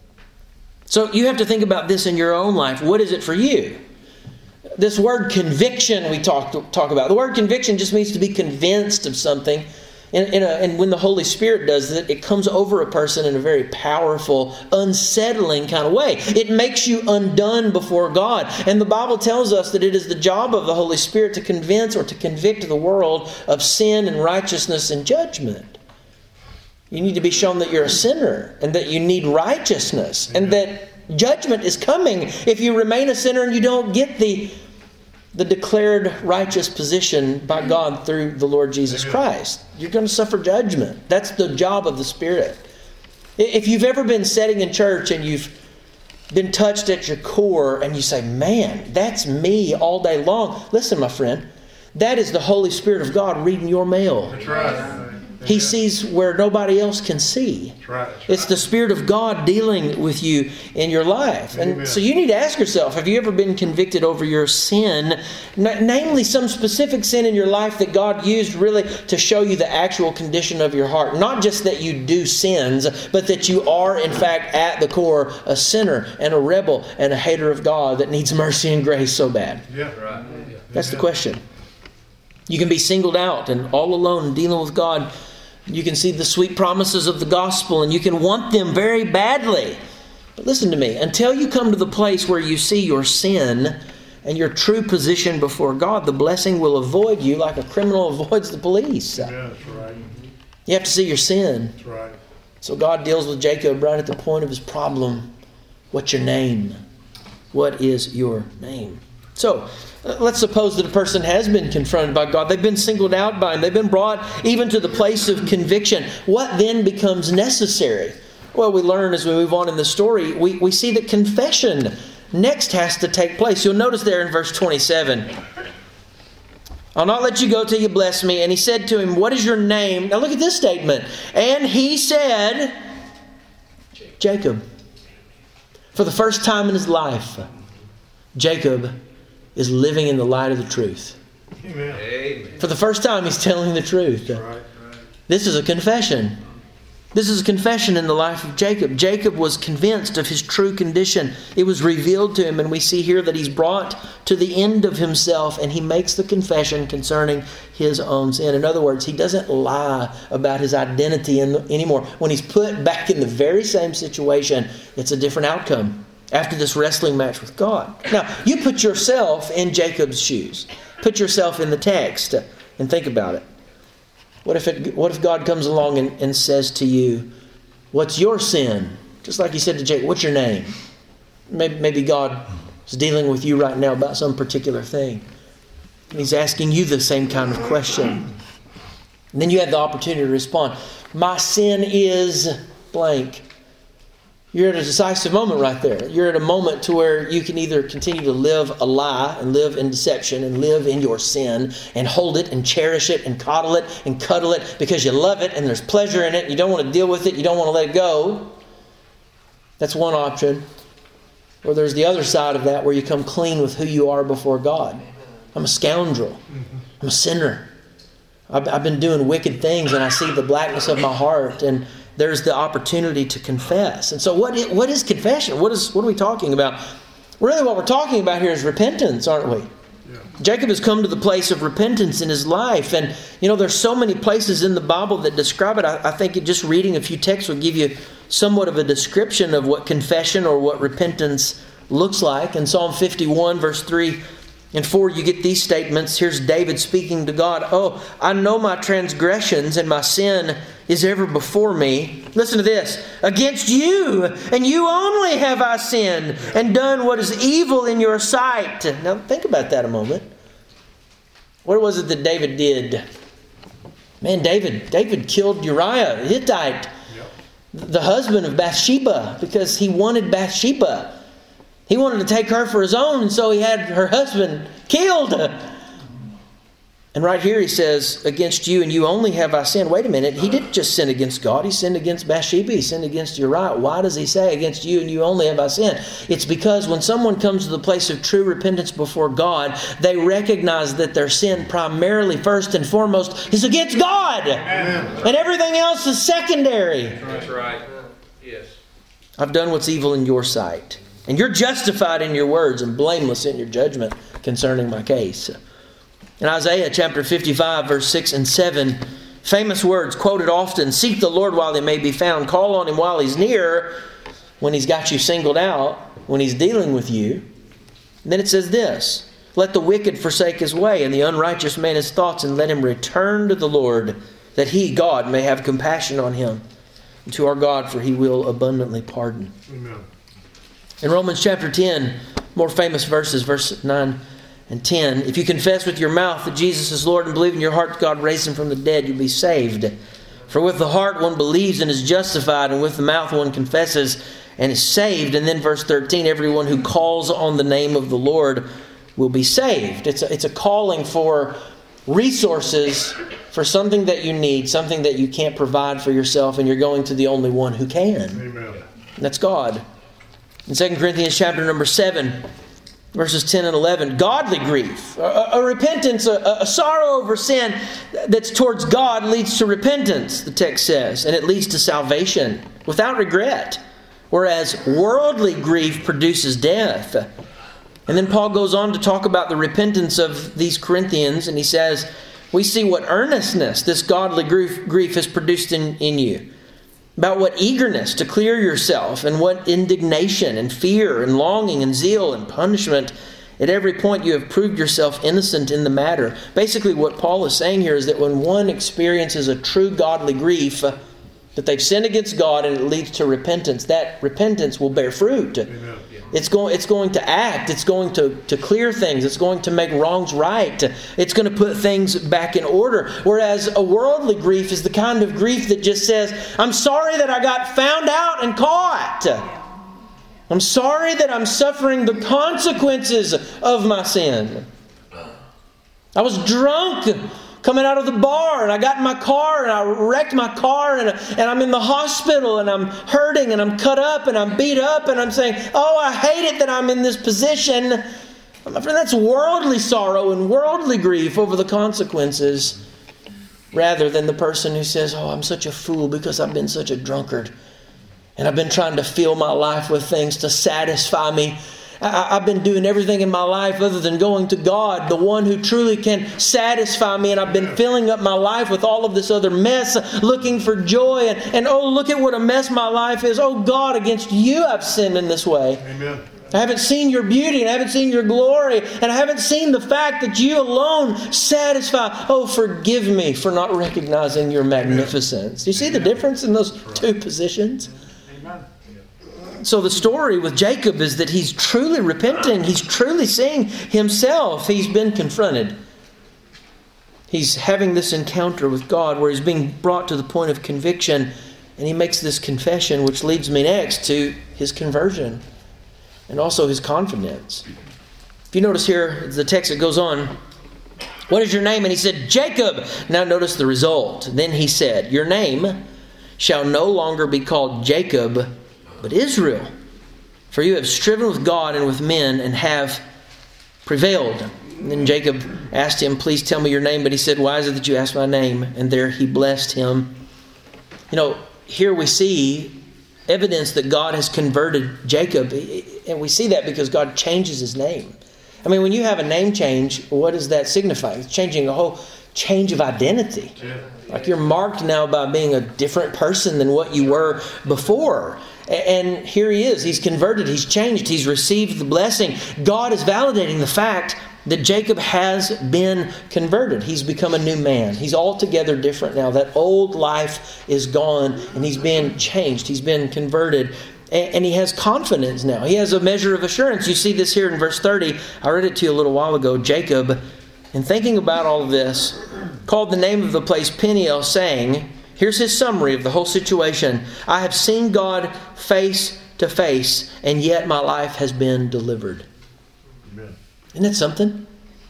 So you have to think about this in your own life. What is it for you? This word conviction we talk, talk about. The word conviction just means to be convinced of something. And, and, a, and when the Holy Spirit does it, it comes over a person in a very powerful, unsettling kind of way. It makes you undone before God. And the Bible tells us that it is the job of the Holy Spirit to convince or to convict the world of sin and righteousness and judgment. You need to be shown that you're a sinner and that you need righteousness and that judgment is coming if you remain a sinner and you don't get the, the declared righteous position by God through the Lord Jesus Christ. You're going to suffer judgment. That's the job of the Spirit. If you've ever been sitting in church and you've been touched at your core and you say, man, that's me all day long. Listen, my friend, that is the Holy Spirit of God reading your mail. That's right. He sees where nobody else can see. That's right, that's right. It's the Spirit of God dealing with you in your life. And Amen. So you need to ask yourself, have you ever been convicted over your sin? N- namely, some specific sin in your life that God used really to show you the actual condition of your heart. Not just that you do sins, but that you are, in fact, at the core, a sinner and a rebel and a hater of God that needs mercy and grace so bad. Yeah, right. That's the question. You can be singled out and all alone dealing with God. You can see the sweet promises of the gospel and you can want them very badly. But listen to me. Until you come to the place where you see your sin and your true position before God, the blessing will avoid you like a criminal avoids the police. Yeah, that's right. You have to see your sin. That's right. So God deals with Jacob right at the point of his problem. What's your name? What is your name? So, uh, let's suppose that a person has been confronted by God. They've been singled out by Him. They've been brought even to the place of conviction. What then becomes necessary? Well, we learn as we move on in the story, we, we see that confession next has to take place. You'll notice there in verse twenty-seven, I'll not let you go till you bless me. And he said to him, what is your name? Now look at this statement. And he said, Jacob. For the first time in his life, Jacob is living in the light of the truth. Amen. For the first time, he's telling the truth. Right, right. This is a confession. This is a confession in the life of Jacob. Jacob was convinced of his true condition. It was revealed to him, and we see here that he's brought to the end of himself, and he makes the confession concerning his own sin. In other words, he doesn't lie about his identity in, anymore. When he's put back in the very same situation, it's a different outcome after this wrestling match with God. Now, you put yourself in Jacob's shoes. Put yourself in the text and think about it. What if it, what if God comes along and, and says to you, what's your sin? Just like He said to Jacob, what's your name? Maybe, maybe God is dealing with you right now about some particular thing. And He's asking you the same kind of question. And then you have the opportunity to respond. My sin is blank. You're at a decisive moment right there. You're at a moment to where you can either continue to live a lie and live in deception and live in your sin and hold it and cherish it and coddle it and cuddle it because you love it and there's pleasure in it and you don't want to deal with it, you don't want to let it go. That's one option. Or there's the other side of that where you come clean with who you are before God. I'm a scoundrel. I'm a sinner. I've, I've been doing wicked things and I see the blackness of my heart, and there's the opportunity to confess. And so what is, what is confession? What is what are we talking about? Really what we're talking about here is repentance, aren't we? Yeah. Jacob has come to the place of repentance in his life. And, you know, there's so many places in the Bible that describe it. I, I think just reading a few texts will give you somewhat of a description of what confession or what repentance looks like. In Psalm fifty-one, verse three and four, you get these statements. Here's David speaking to God. Oh, I know my transgressions and my sin is ever before me. Listen to this. Against you and you only have I sinned and done what is evil in your sight. Now think about that a moment. What was it that David did? Man, David, David killed Uriah, the Hittite, yep. the husband of Bathsheba, because he wanted Bathsheba. He wanted to take her for his own, and so he had her husband killed. And right here he says, against you and you only have I sinned. Wait a minute, he didn't just sin against God. He sinned against Bathsheba. He sinned against Uriah. Why does he say against you and you only have I sinned? It's because when someone comes to the place of true repentance before God, they recognize that their sin primarily, first and foremost, is against God. Amen. And everything else is secondary. That's right. Yes. I've done what's evil in your sight. And you're justified in your words and blameless in your judgment concerning my case. In Isaiah chapter fifty-five, verse six and seven, famous words quoted often, seek the Lord while He may be found. Call on Him while He's near, when He's got you singled out, when He's dealing with you. And then it says this, let the wicked forsake his way and the unrighteous man his thoughts, and let him return to the Lord, that He, God, may have compassion on him. And to our God, for He will abundantly pardon. Amen. In Romans chapter ten, more famous verses, verse nine and ten. If you confess with your mouth that Jesus is Lord and believe in your heart that God raised Him from the dead, you'll be saved. For with the heart one believes and is justified, and with the mouth one confesses and is saved. And then verse thirteen, everyone who calls on the name of the Lord will be saved. It's a, it's a calling for resources for something that you need, something that you can't provide for yourself, and you're going to the only one who can. Amen. And that's God. In Second Corinthians chapter number seven, verses ten and eleven, godly grief, a, a repentance, a, a sorrow over sin that's towards God leads to repentance, the text says, and it leads to salvation without regret, whereas worldly grief produces death. And then Paul goes on to talk about the repentance of these Corinthians, and he says, we see what earnestness this godly grief, grief has produced in, in you. About what eagerness to clear yourself, and what indignation and fear and longing and zeal and punishment. At every point you have proved yourself innocent in the matter. Basically what Paul is saying here is that when one experiences a true godly grief, that they've sinned against God and it leads to repentance, that repentance will bear fruit. Amen. It's going, it's going to act. It's going to, to clear things. It's going to make wrongs right. It's going to put things back in order. Whereas a worldly grief is the kind of grief that just says, I'm sorry that I got found out and caught. I'm sorry that I'm suffering the consequences of my sin. I was drunk coming out of the bar, and I got in my car and I wrecked my car, and, and I'm in the hospital and I'm hurting and I'm cut up and I'm beat up and I'm saying, oh, I hate it that I'm in this position. My friend, that's worldly sorrow and worldly grief over the consequences, rather than the person who says, oh, I'm such a fool because I've been such a drunkard and I've been trying to fill my life with things to satisfy me. I, I've been doing everything in my life other than going to God, the one who truly can satisfy me. And I've been filling up my life with all of this other mess, looking for joy. And, and oh, look at what a mess my life is. Oh, God, against you I've sinned in this way. Amen. I haven't seen your beauty, and I haven't seen your glory, and I haven't seen the fact that you alone satisfy. Oh, forgive me for not recognizing your magnificence. Do you see the difference in those two positions? So the story with Jacob is that he's truly repenting. He's truly seeing himself. He's been confronted. He's having this encounter with God where he's being brought to the point of conviction. And he makes this confession, which leads me next to his conversion and also his confidence. If you notice here, the text that goes on, what is your name? And he said, Jacob. Now notice the result. Then he said, your name shall no longer be called Jacob, but Israel, for you have striven with God and with men and have prevailed. And then Jacob asked him, please tell me your name. But he said, why is it that you ask my name? And there he blessed him. You know, here we see evidence that God has converted Jacob. And we see that because God changes his name. I mean, when you have a name change, what does that signify? It's changing a whole change of identity. Like you're marked now by being a different person than what you were before. And here he is. He's converted. He's changed. He's received the blessing. God is validating the fact that Jacob has been converted. He's become a new man. He's altogether different now. That old life is gone and he's been changed. He's been converted. And he has confidence now. He has a measure of assurance. You see this here in verse thirty. I read it to you a little while ago. Jacob, in thinking about all of this, called the name of the place Peniel, saying, here's his summary of the whole situation. I have seen God face to face, and yet my life has been delivered. Amen. Isn't that something?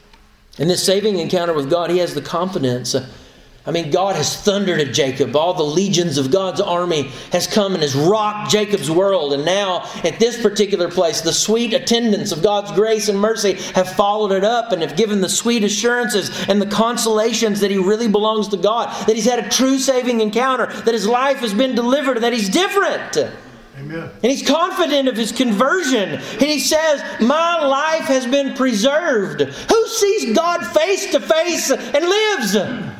In this saving encounter with God, he has the confidence. I mean, God has thundered at Jacob. All the legions of God's army has come and has rocked Jacob's world. And now, at this particular place, the sweet attendants of God's grace and mercy have followed it up and have given the sweet assurances and the consolations that he really belongs to God, that he's had a true saving encounter, that his life has been delivered, that he's different. Amen. And he's confident of his conversion. And he says, my life has been preserved. Who sees God face to face and lives?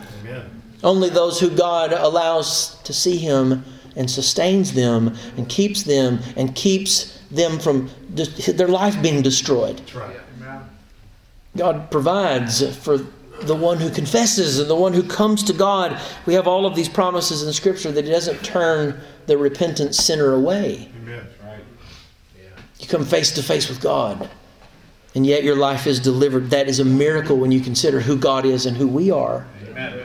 Only those who God allows to see him and sustains them and keeps them and keeps them from their life being destroyed. That's right. God provides for the one who confesses and the one who comes to God. We have all of these promises in Scripture that he doesn't turn the repentant sinner away. Amen. Right. Yeah. You come face to face with God, and yet your life is delivered. That is a miracle when you consider who God is and who we are. Amen.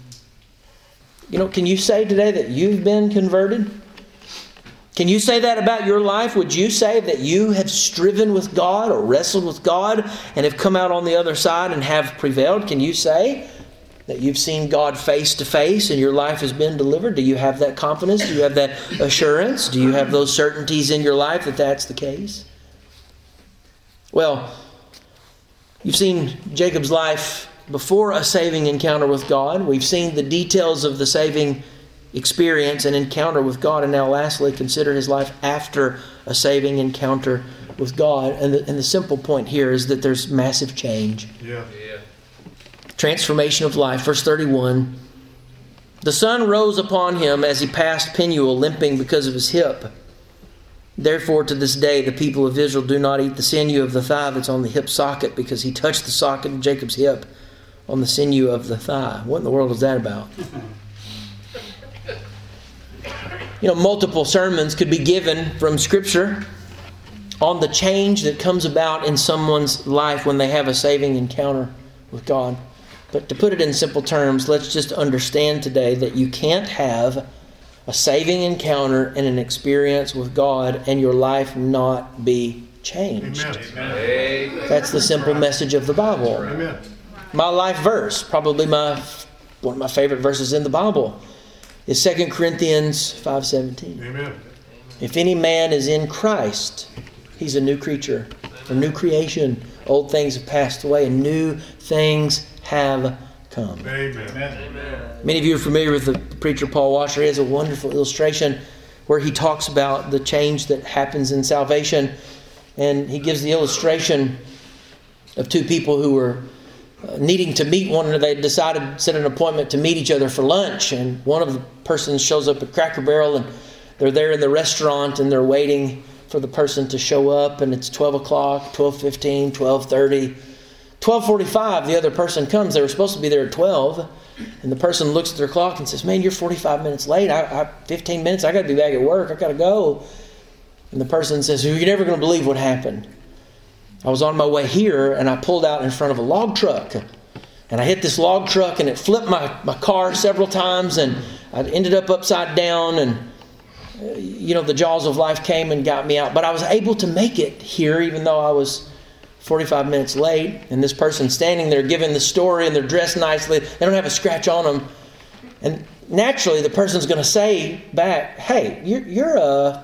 You know, can you say today that you've been converted? Can you say that about your life? Would you say that you have striven with God or wrestled with God and have come out on the other side and have prevailed? Can you say that you've seen God face to face and your life has been delivered? Do you have that confidence? Do you have that assurance? Do you have those certainties in your life that that's the case? Well, you've seen Jacob's life before a saving encounter with God. We've seen the details of the saving experience and encounter with God. And now lastly, consider his life after a saving encounter with God. And the, and the simple point here is that there's massive change. Yeah. Yeah. Transformation of life. Verse thirty-one. The sun rose upon him as he passed Peniel, limping because of his hip. Therefore, to this day, the people of Israel do not eat the sinew of the thigh that's on the hip socket, because he touched the socket of Jacob's hip on the sinew of the thigh. What in the world is that about? You know, multiple sermons could be given from Scripture on the change that comes about in someone's life when they have a saving encounter with God. But to put it in simple terms, let's just understand today that you can't have a saving encounter and an experience with God and your life not be changed. Amen. That's the simple message of the Bible. Amen. My life verse, probably my one of my favorite verses in the Bible, is Second Corinthians five seventeen. Amen. If any man is in Christ, he's a new creature, a new creation. Old things have passed away and new things have come. Amen. Many of you are familiar with the preacher Paul Washer. He has a wonderful illustration where he talks about the change that happens in salvation. And he gives the illustration of two people who were uh, needing to meet one another. They decided to set an appointment to meet each other for lunch. And one of the persons shows up at Cracker Barrel, and they're there in the restaurant and they're waiting for the person to show up. And it's twelve o'clock, twelve fifteen, twelve thirty. twelve forty-five, the other person comes. They were supposed to be there at twelve. And the person looks at their clock and says, man, you're forty-five minutes late. I, I fifteen minutes, I got to be back at work. I got to go. And the person says, you're never going to believe what happened. I was on my way here and I pulled out in front of a log truck. And I hit this log truck and it flipped my, my car several times. And I ended up upside down. And, uh, you know, the jaws of life came and got me out. But I was able to make it here even though I was forty-five minutes late. And this person standing there giving the story and they're dressed nicely. They don't have a scratch on them. And naturally the person's going to say back, hey, you're, you're a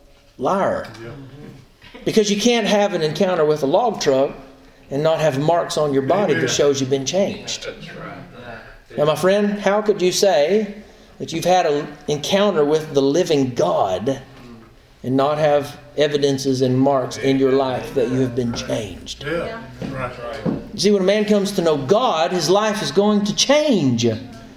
liar. Yeah. Because you can't have an encounter with a log truck and not have marks on your body Amen. that shows you've been changed. That's right. Now, my friend, how could you say that you've had an encounter with the living God and not have evidences and marks in your life that you have been changed? Yeah. Right. Right. You see, when a man comes to know God, his life is going to change.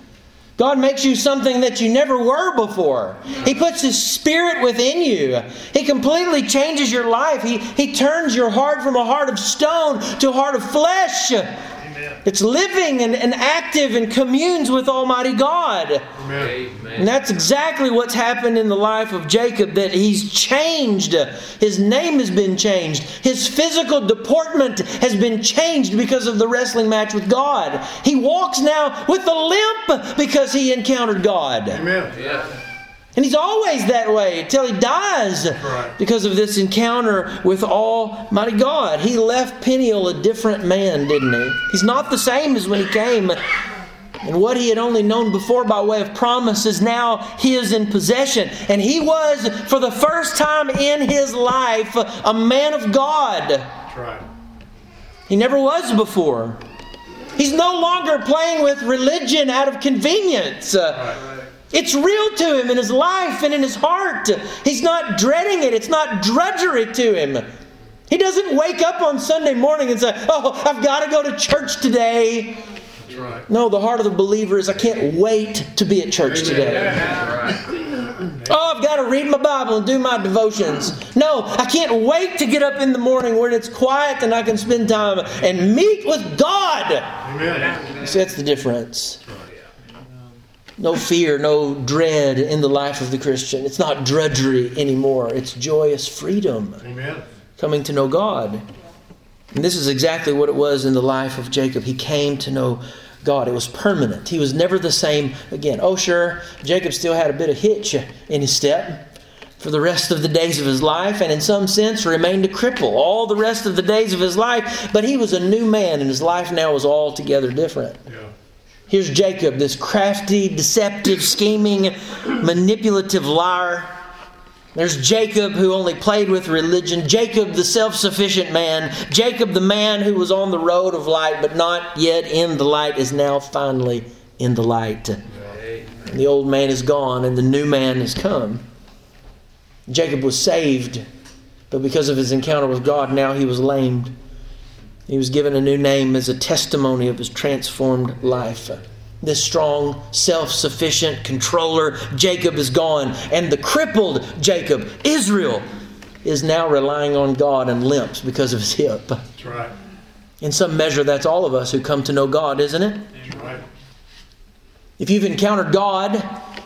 God makes you something that you never were before. He puts His Spirit within you. He completely changes your life. He, he turns your heart from a heart of stone to a heart of flesh. Amen. It's living and, and active and communes with Almighty God. Amen. And that's exactly what's happened in the life of Jacob, that he's changed. His name has been changed. His physical deportment has been changed because of the wrestling match with God. He walks now with a limp because he encountered God. Amen. Yeah. And he's always that way until he dies Right. because of this encounter with Almighty God. He left Peniel a different man, didn't he? He's not the same as when he came. And what he had only known before by way of promise is now his in possession. And he was, for the first time in his life, a man of God. That's right. He never was before. He's no longer playing with religion out of convenience. Right. It's real to him in his life and in his heart. He's not dreading it. It's not drudgery to him. He doesn't wake up on Sunday morning and say, oh, I've got to go to church today. That's right. No, the heart of the believer is, I can't wait to be at church today. That's right. Oh, I've got to read my Bible and do my devotions. No, I can't wait to get up in the morning when it's quiet and I can spend time and meet with God. Amen. See, that's the difference. No fear, no dread in the life of the Christian. It's not drudgery anymore. It's joyous freedom. Amen. Coming to know God. And this is exactly what it was in the life of Jacob. He came to know God. It was permanent. He was never the same again. Oh, sure, Jacob still had a bit of hitch in his step for the rest of the days of his life, and in some sense remained a cripple all the rest of the days of his life. But he was a new man, and his life now was altogether different. Yeah. Here's Jacob, this crafty, deceptive, scheming, manipulative liar. There's Jacob, who only played with religion. Jacob, the self-sufficient man. Jacob, the man who was on the road of light, but not yet in the light, is now finally in the light. And the old man is gone, and the new man has come. Jacob was saved, but because of his encounter with God, now he was lamed. He was given a new name as a testimony of his transformed life. This strong, self-sufficient controller, Jacob, is gone. And the crippled Jacob, Israel, is now relying on God and limps because of his hip. That's right. In some measure, that's all of us who come to know God, isn't it? That's right. If you've encountered God,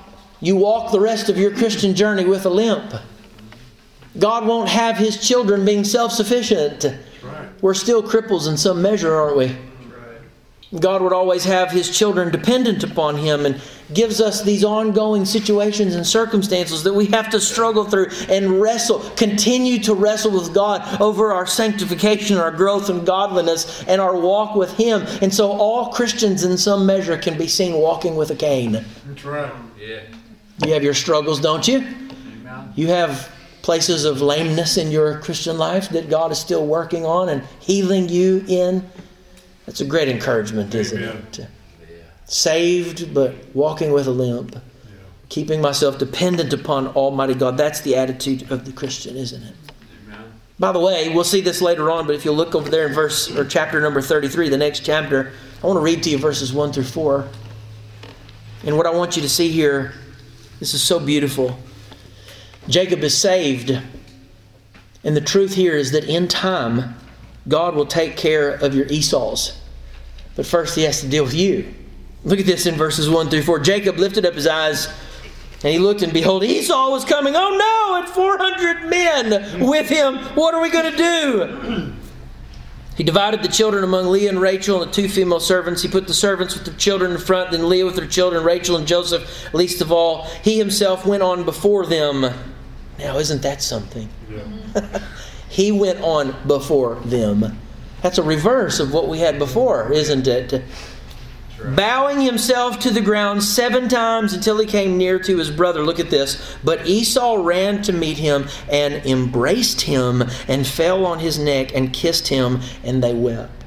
You walk the rest of your Christian journey with a limp. God won't have His children being self-sufficient. Right. We're still cripples in some measure, aren't we? God would always have His children dependent upon Him, and gives us these ongoing situations and circumstances that we have to struggle through and wrestle, continue to wrestle with God over our sanctification, our growth in godliness, and our walk with Him. And so all Christians in some measure can be seen walking with a cane. That's right. Yeah. You have your struggles, don't you? Amen. You have places of lameness in your Christian life that God is still working on and healing you in. That's a great encouragement, isn't Amen. it? Saved, but walking with a limp. Yeah. Keeping myself dependent upon Almighty God. That's the attitude of the Christian, isn't it? Amen. By the way, we'll see this later on, but if you'll look over there in verse or chapter number thirty-three, the next chapter, I want to read to you verses one through four. And what I want you to see here, this is so beautiful. Jacob is saved. And the truth here is that in time, God will take care of your Esau's. But first He has to deal with you. Look at this in verses one through four. Jacob lifted up his eyes and he looked, and behold, Esau was coming. Oh no, and four hundred men with him. What are we going to do? He divided the children among Leah and Rachel and the two female servants. He put the servants with their children in front, then Leah with her children, Rachel and Joseph least of all. He himself went on before them. Now, isn't that something? Yeah. He went on before them. That's a reverse of what we had before, isn't it? Bowing himself to the ground seven times until he came near to his brother. Look at this. But Esau ran to meet him and embraced him and fell on his neck and kissed him, and they wept.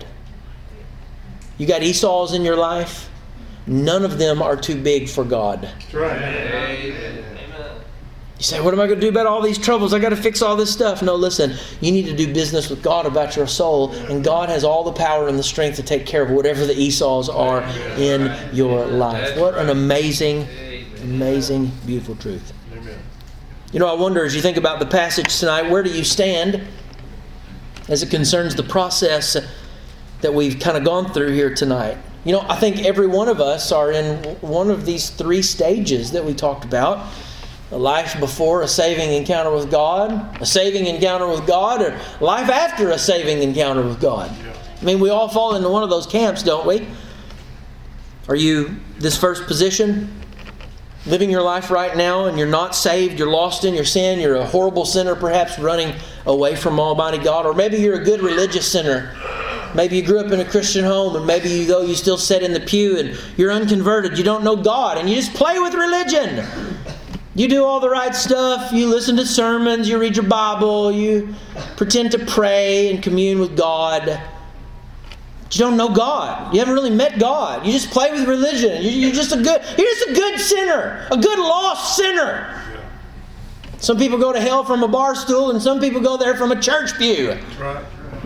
You got Esau's in your life? None of them are too big for God. That's right. Amen. You say, what am I going to do about all these troubles? I got to fix all this stuff. No, listen. You need to do business with God about your soul. And God has all the power and the strength to take care of whatever the Esau's are in your life. What an amazing, amazing, beautiful truth. Amen. You know, I wonder as you think about the passage tonight, where do you stand as it concerns the process that we've kind of gone through here tonight? You know, I think every one of us are in one of these three stages that we talked about. A life before a saving encounter with God, a saving encounter with God, or life after a saving encounter with God. I mean, we all fall into one of those camps, don't we? Are you this first position? Living your life right now and you're not saved, you're lost in your sin, you're a horrible sinner perhaps running away from Almighty God. Or maybe you're a good religious sinner. Maybe you grew up in a Christian home and maybe you, though you still sit in the pew and you're unconverted, you don't know God and you just play with religion. You do all the right stuff. You listen to sermons. You read your Bible. You pretend to pray and commune with God. But you don't know God. You haven't really met God. You just play with religion. You're just a good. You're just a good sinner, a good lost sinner. Some people go to hell from a bar stool, and some people go there from a church pew. That's right.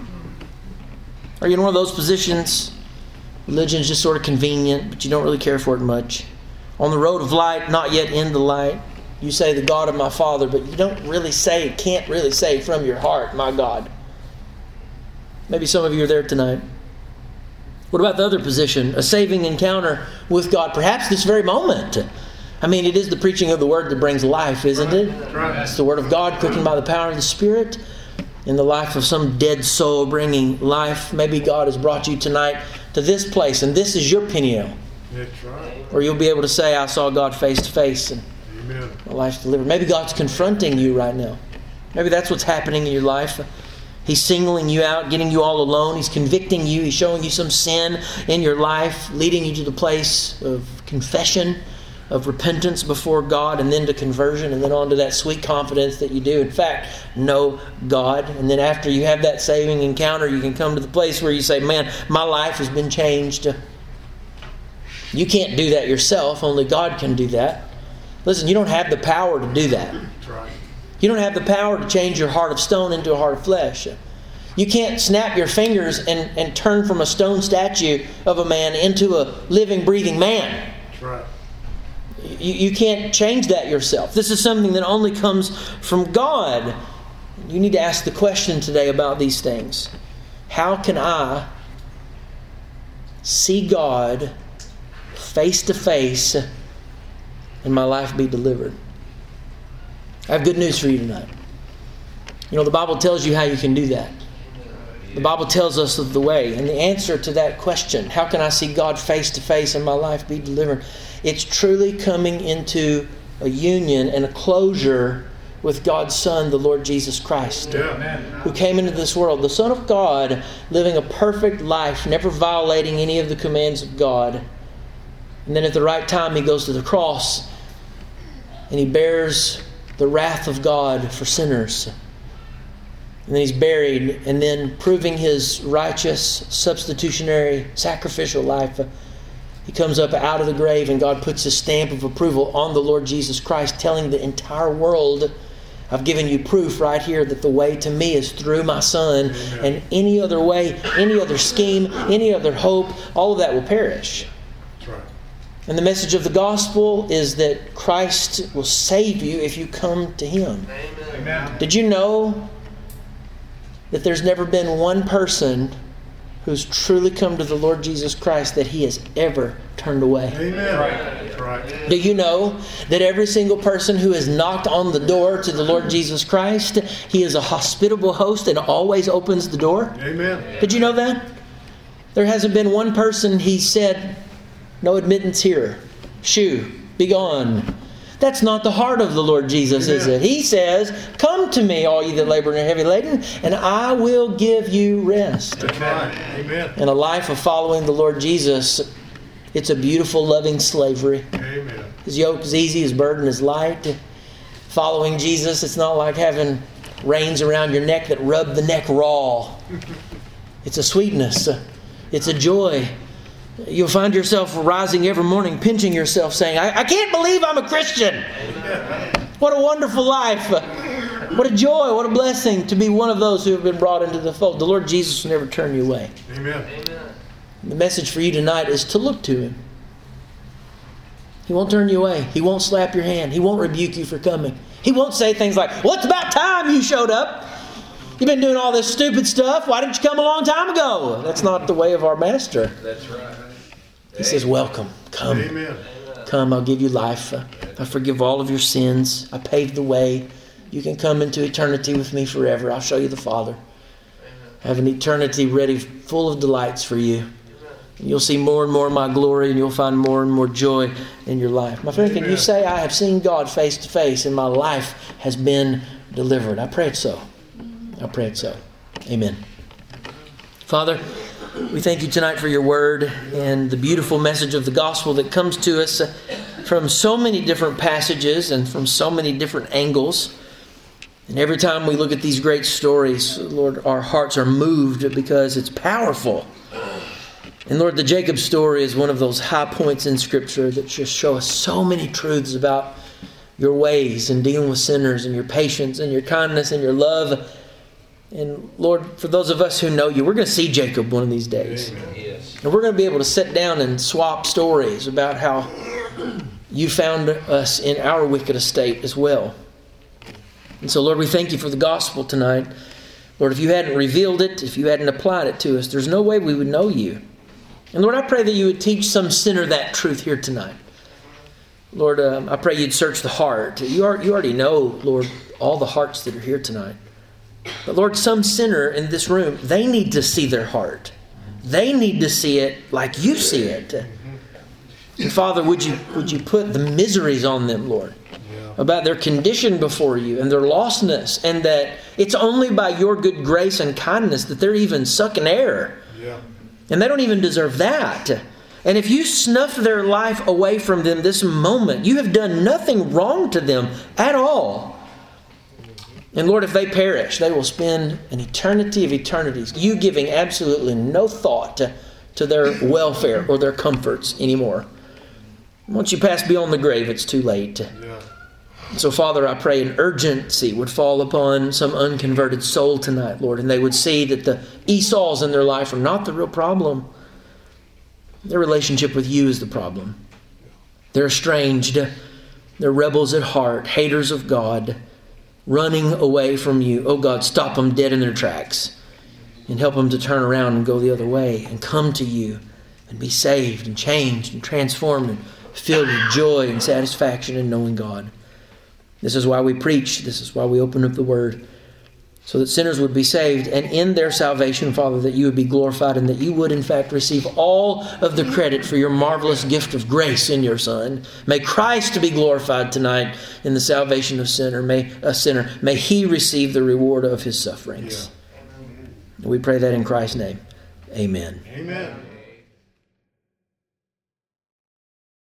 Are you in one of those positions? Religion's just sort of convenient, but you don't really care for it much. On the road of light, not yet in the light. You say, the God of my Father, but you don't really say, can't really say from your heart, my God. Maybe some of you are there tonight. What about the other position? A saving encounter with God, perhaps this very moment. I mean, it is the preaching of the Word that brings life, isn't it? It's the Word of God quickened by the power of the Spirit in the life of some dead soul, bringing life. Maybe God has brought you tonight to this place, and this is your Peniel. That's right. Or you'll be able to say, I saw God face to face, and Amen. my life's delivered. Maybe God's confronting you right now. Maybe that's what's happening in your life. He's singling you out, getting you all alone. He's convicting you. He's showing you some sin in your life, leading you to the place of confession, of repentance before God, and then to conversion, and then on to that sweet confidence that you do, in fact, know God. And then after you have that saving encounter, you can come to the place where you say, man, my life has been changed. You can't do that yourself. Only God can do that. Listen, you don't have the power to do that. That's right. You don't have the power to change your heart of stone into a heart of flesh. You can't snap your fingers and, and turn from a stone statue of a man into a living, breathing man. That's right. You, you can't change that yourself. This is something that only comes from God. You need to ask the question today about these things. How can I see God face to face and my life be delivered. I have good news for you tonight. You know, the Bible tells you how you can do that. The Bible tells us of the way. And the answer to that question, how can I see God face to face and my life be delivered? It's truly coming into a union and a closure with God's Son, the Lord Jesus Christ, Yeah. who came into this world. The Son of God, living a perfect life, never violating any of the commands of God. And then at the right time, He goes to the cross and He bears the wrath of God for sinners. And then He's buried, and then proving His righteous, substitutionary, sacrificial life, He comes up out of the grave, and God puts His stamp of approval on the Lord Jesus Christ, telling the entire world, I've given you proof right here that the way to me is through my Son. Amen. And any other way, any other scheme, any other hope, all of that will perish. That's right. And the message of the gospel is that Christ will save you if you come to Him. Amen. Did you know that there's never been one person who's truly come to the Lord Jesus Christ that He has ever turned away? Amen. That's right. Do you know that every single person who has knocked on the door to the Lord Jesus Christ, He is a hospitable host and always opens the door? Amen. Did you know that? There hasn't been one person He said, no admittance here. Shoo, be gone. That's not the heart of the Lord Jesus, is it? He says, come to me, all you that labor and are heavy laden, and I will give you rest. That's right. Amen. And a life of following the Lord Jesus, it's a beautiful, loving slavery. Amen. His yoke is easy, His burden is light. Following Jesus, it's not like having reins around your neck that rub the neck raw. It's a sweetness. It's a joy. You'll find yourself rising every morning, pinching yourself, saying, I, I can't believe I'm a Christian. What a wonderful life. What a joy, what a blessing to be one of those who have been brought into the fold. The Lord Jesus will never turn you away. Amen. The message for you tonight is to look to Him. He won't turn you away. He won't slap your hand. He won't rebuke you for coming. He won't say things like, well, it's about time you showed up. You've been doing all this stupid stuff. Why didn't you come a long time ago? That's not the way of our Master. That's right. He says, welcome. Come. Amen. Come, I'll give you life. I forgive all of your sins. I paved the way. You can come into eternity with me forever. I'll show you the Father. I have an eternity ready, full of delights for you. And you'll see more and more of my glory, and you'll find more and more joy in your life. My friend, can you say, I have seen God face to face, and my life has been delivered? I pray it so. I pray it so. Amen. Father, we thank you tonight for your word and the beautiful message of the gospel that comes to us from so many different passages and from so many different angles. And every time we look at these great stories, Lord, our hearts are moved because it's powerful. And Lord, the Jacob story is one of those high points in Scripture that just show us so many truths about your ways and dealing with sinners and your patience and your kindness and your love. And Lord, for those of us who know you, we're going to see Jacob one of these days. Yes. And we're going to be able to sit down and swap stories about how you found us in our wicked estate as well. And so, Lord, we thank you for the gospel tonight. Lord, if you hadn't revealed it, if you hadn't applied it to us, there's no way we would know you. And Lord, I pray that you would teach some sinner that truth here tonight. Lord, um, I pray you'd search the heart. You, are, you already know, Lord, all the hearts that are here tonight. But Lord, some sinner in this room, they need to see their heart. They need to see it like you see it. And Father, would you would you put the miseries on them, Lord, about their condition before you and their lostness, and that it's only by your good grace and kindness that they're even sucking air. Yeah. And they don't even deserve that. And if you snuff their life away from them this moment, you have done nothing wrong to them at all. And Lord, if they perish, they will spend an eternity of eternities, you giving absolutely no thought to, to their welfare or their comforts anymore. Once you pass beyond the grave, it's too late. Yeah. So, Father, I pray an urgency would fall upon some unconverted soul tonight, Lord, and they would see that the Esau's in their life are not the real problem. Their relationship with you is the problem. They're estranged. They're rebels at heart, haters of God, running away from you. Oh God, stop them dead in their tracks and help them to turn around and go the other way and come to you and be saved and changed and transformed and filled with joy and satisfaction in knowing God. This is why we preach. This is why we open up the Word, so that sinners would be saved, and in their salvation, Father, that you would be glorified and that you would, in fact, receive all of the credit for your marvelous gift of grace in your Son. May Christ be glorified tonight in the salvation of sinner. May a sinner, may He receive the reward of His sufferings. Yeah. We pray that in Christ's name. Amen. Amen.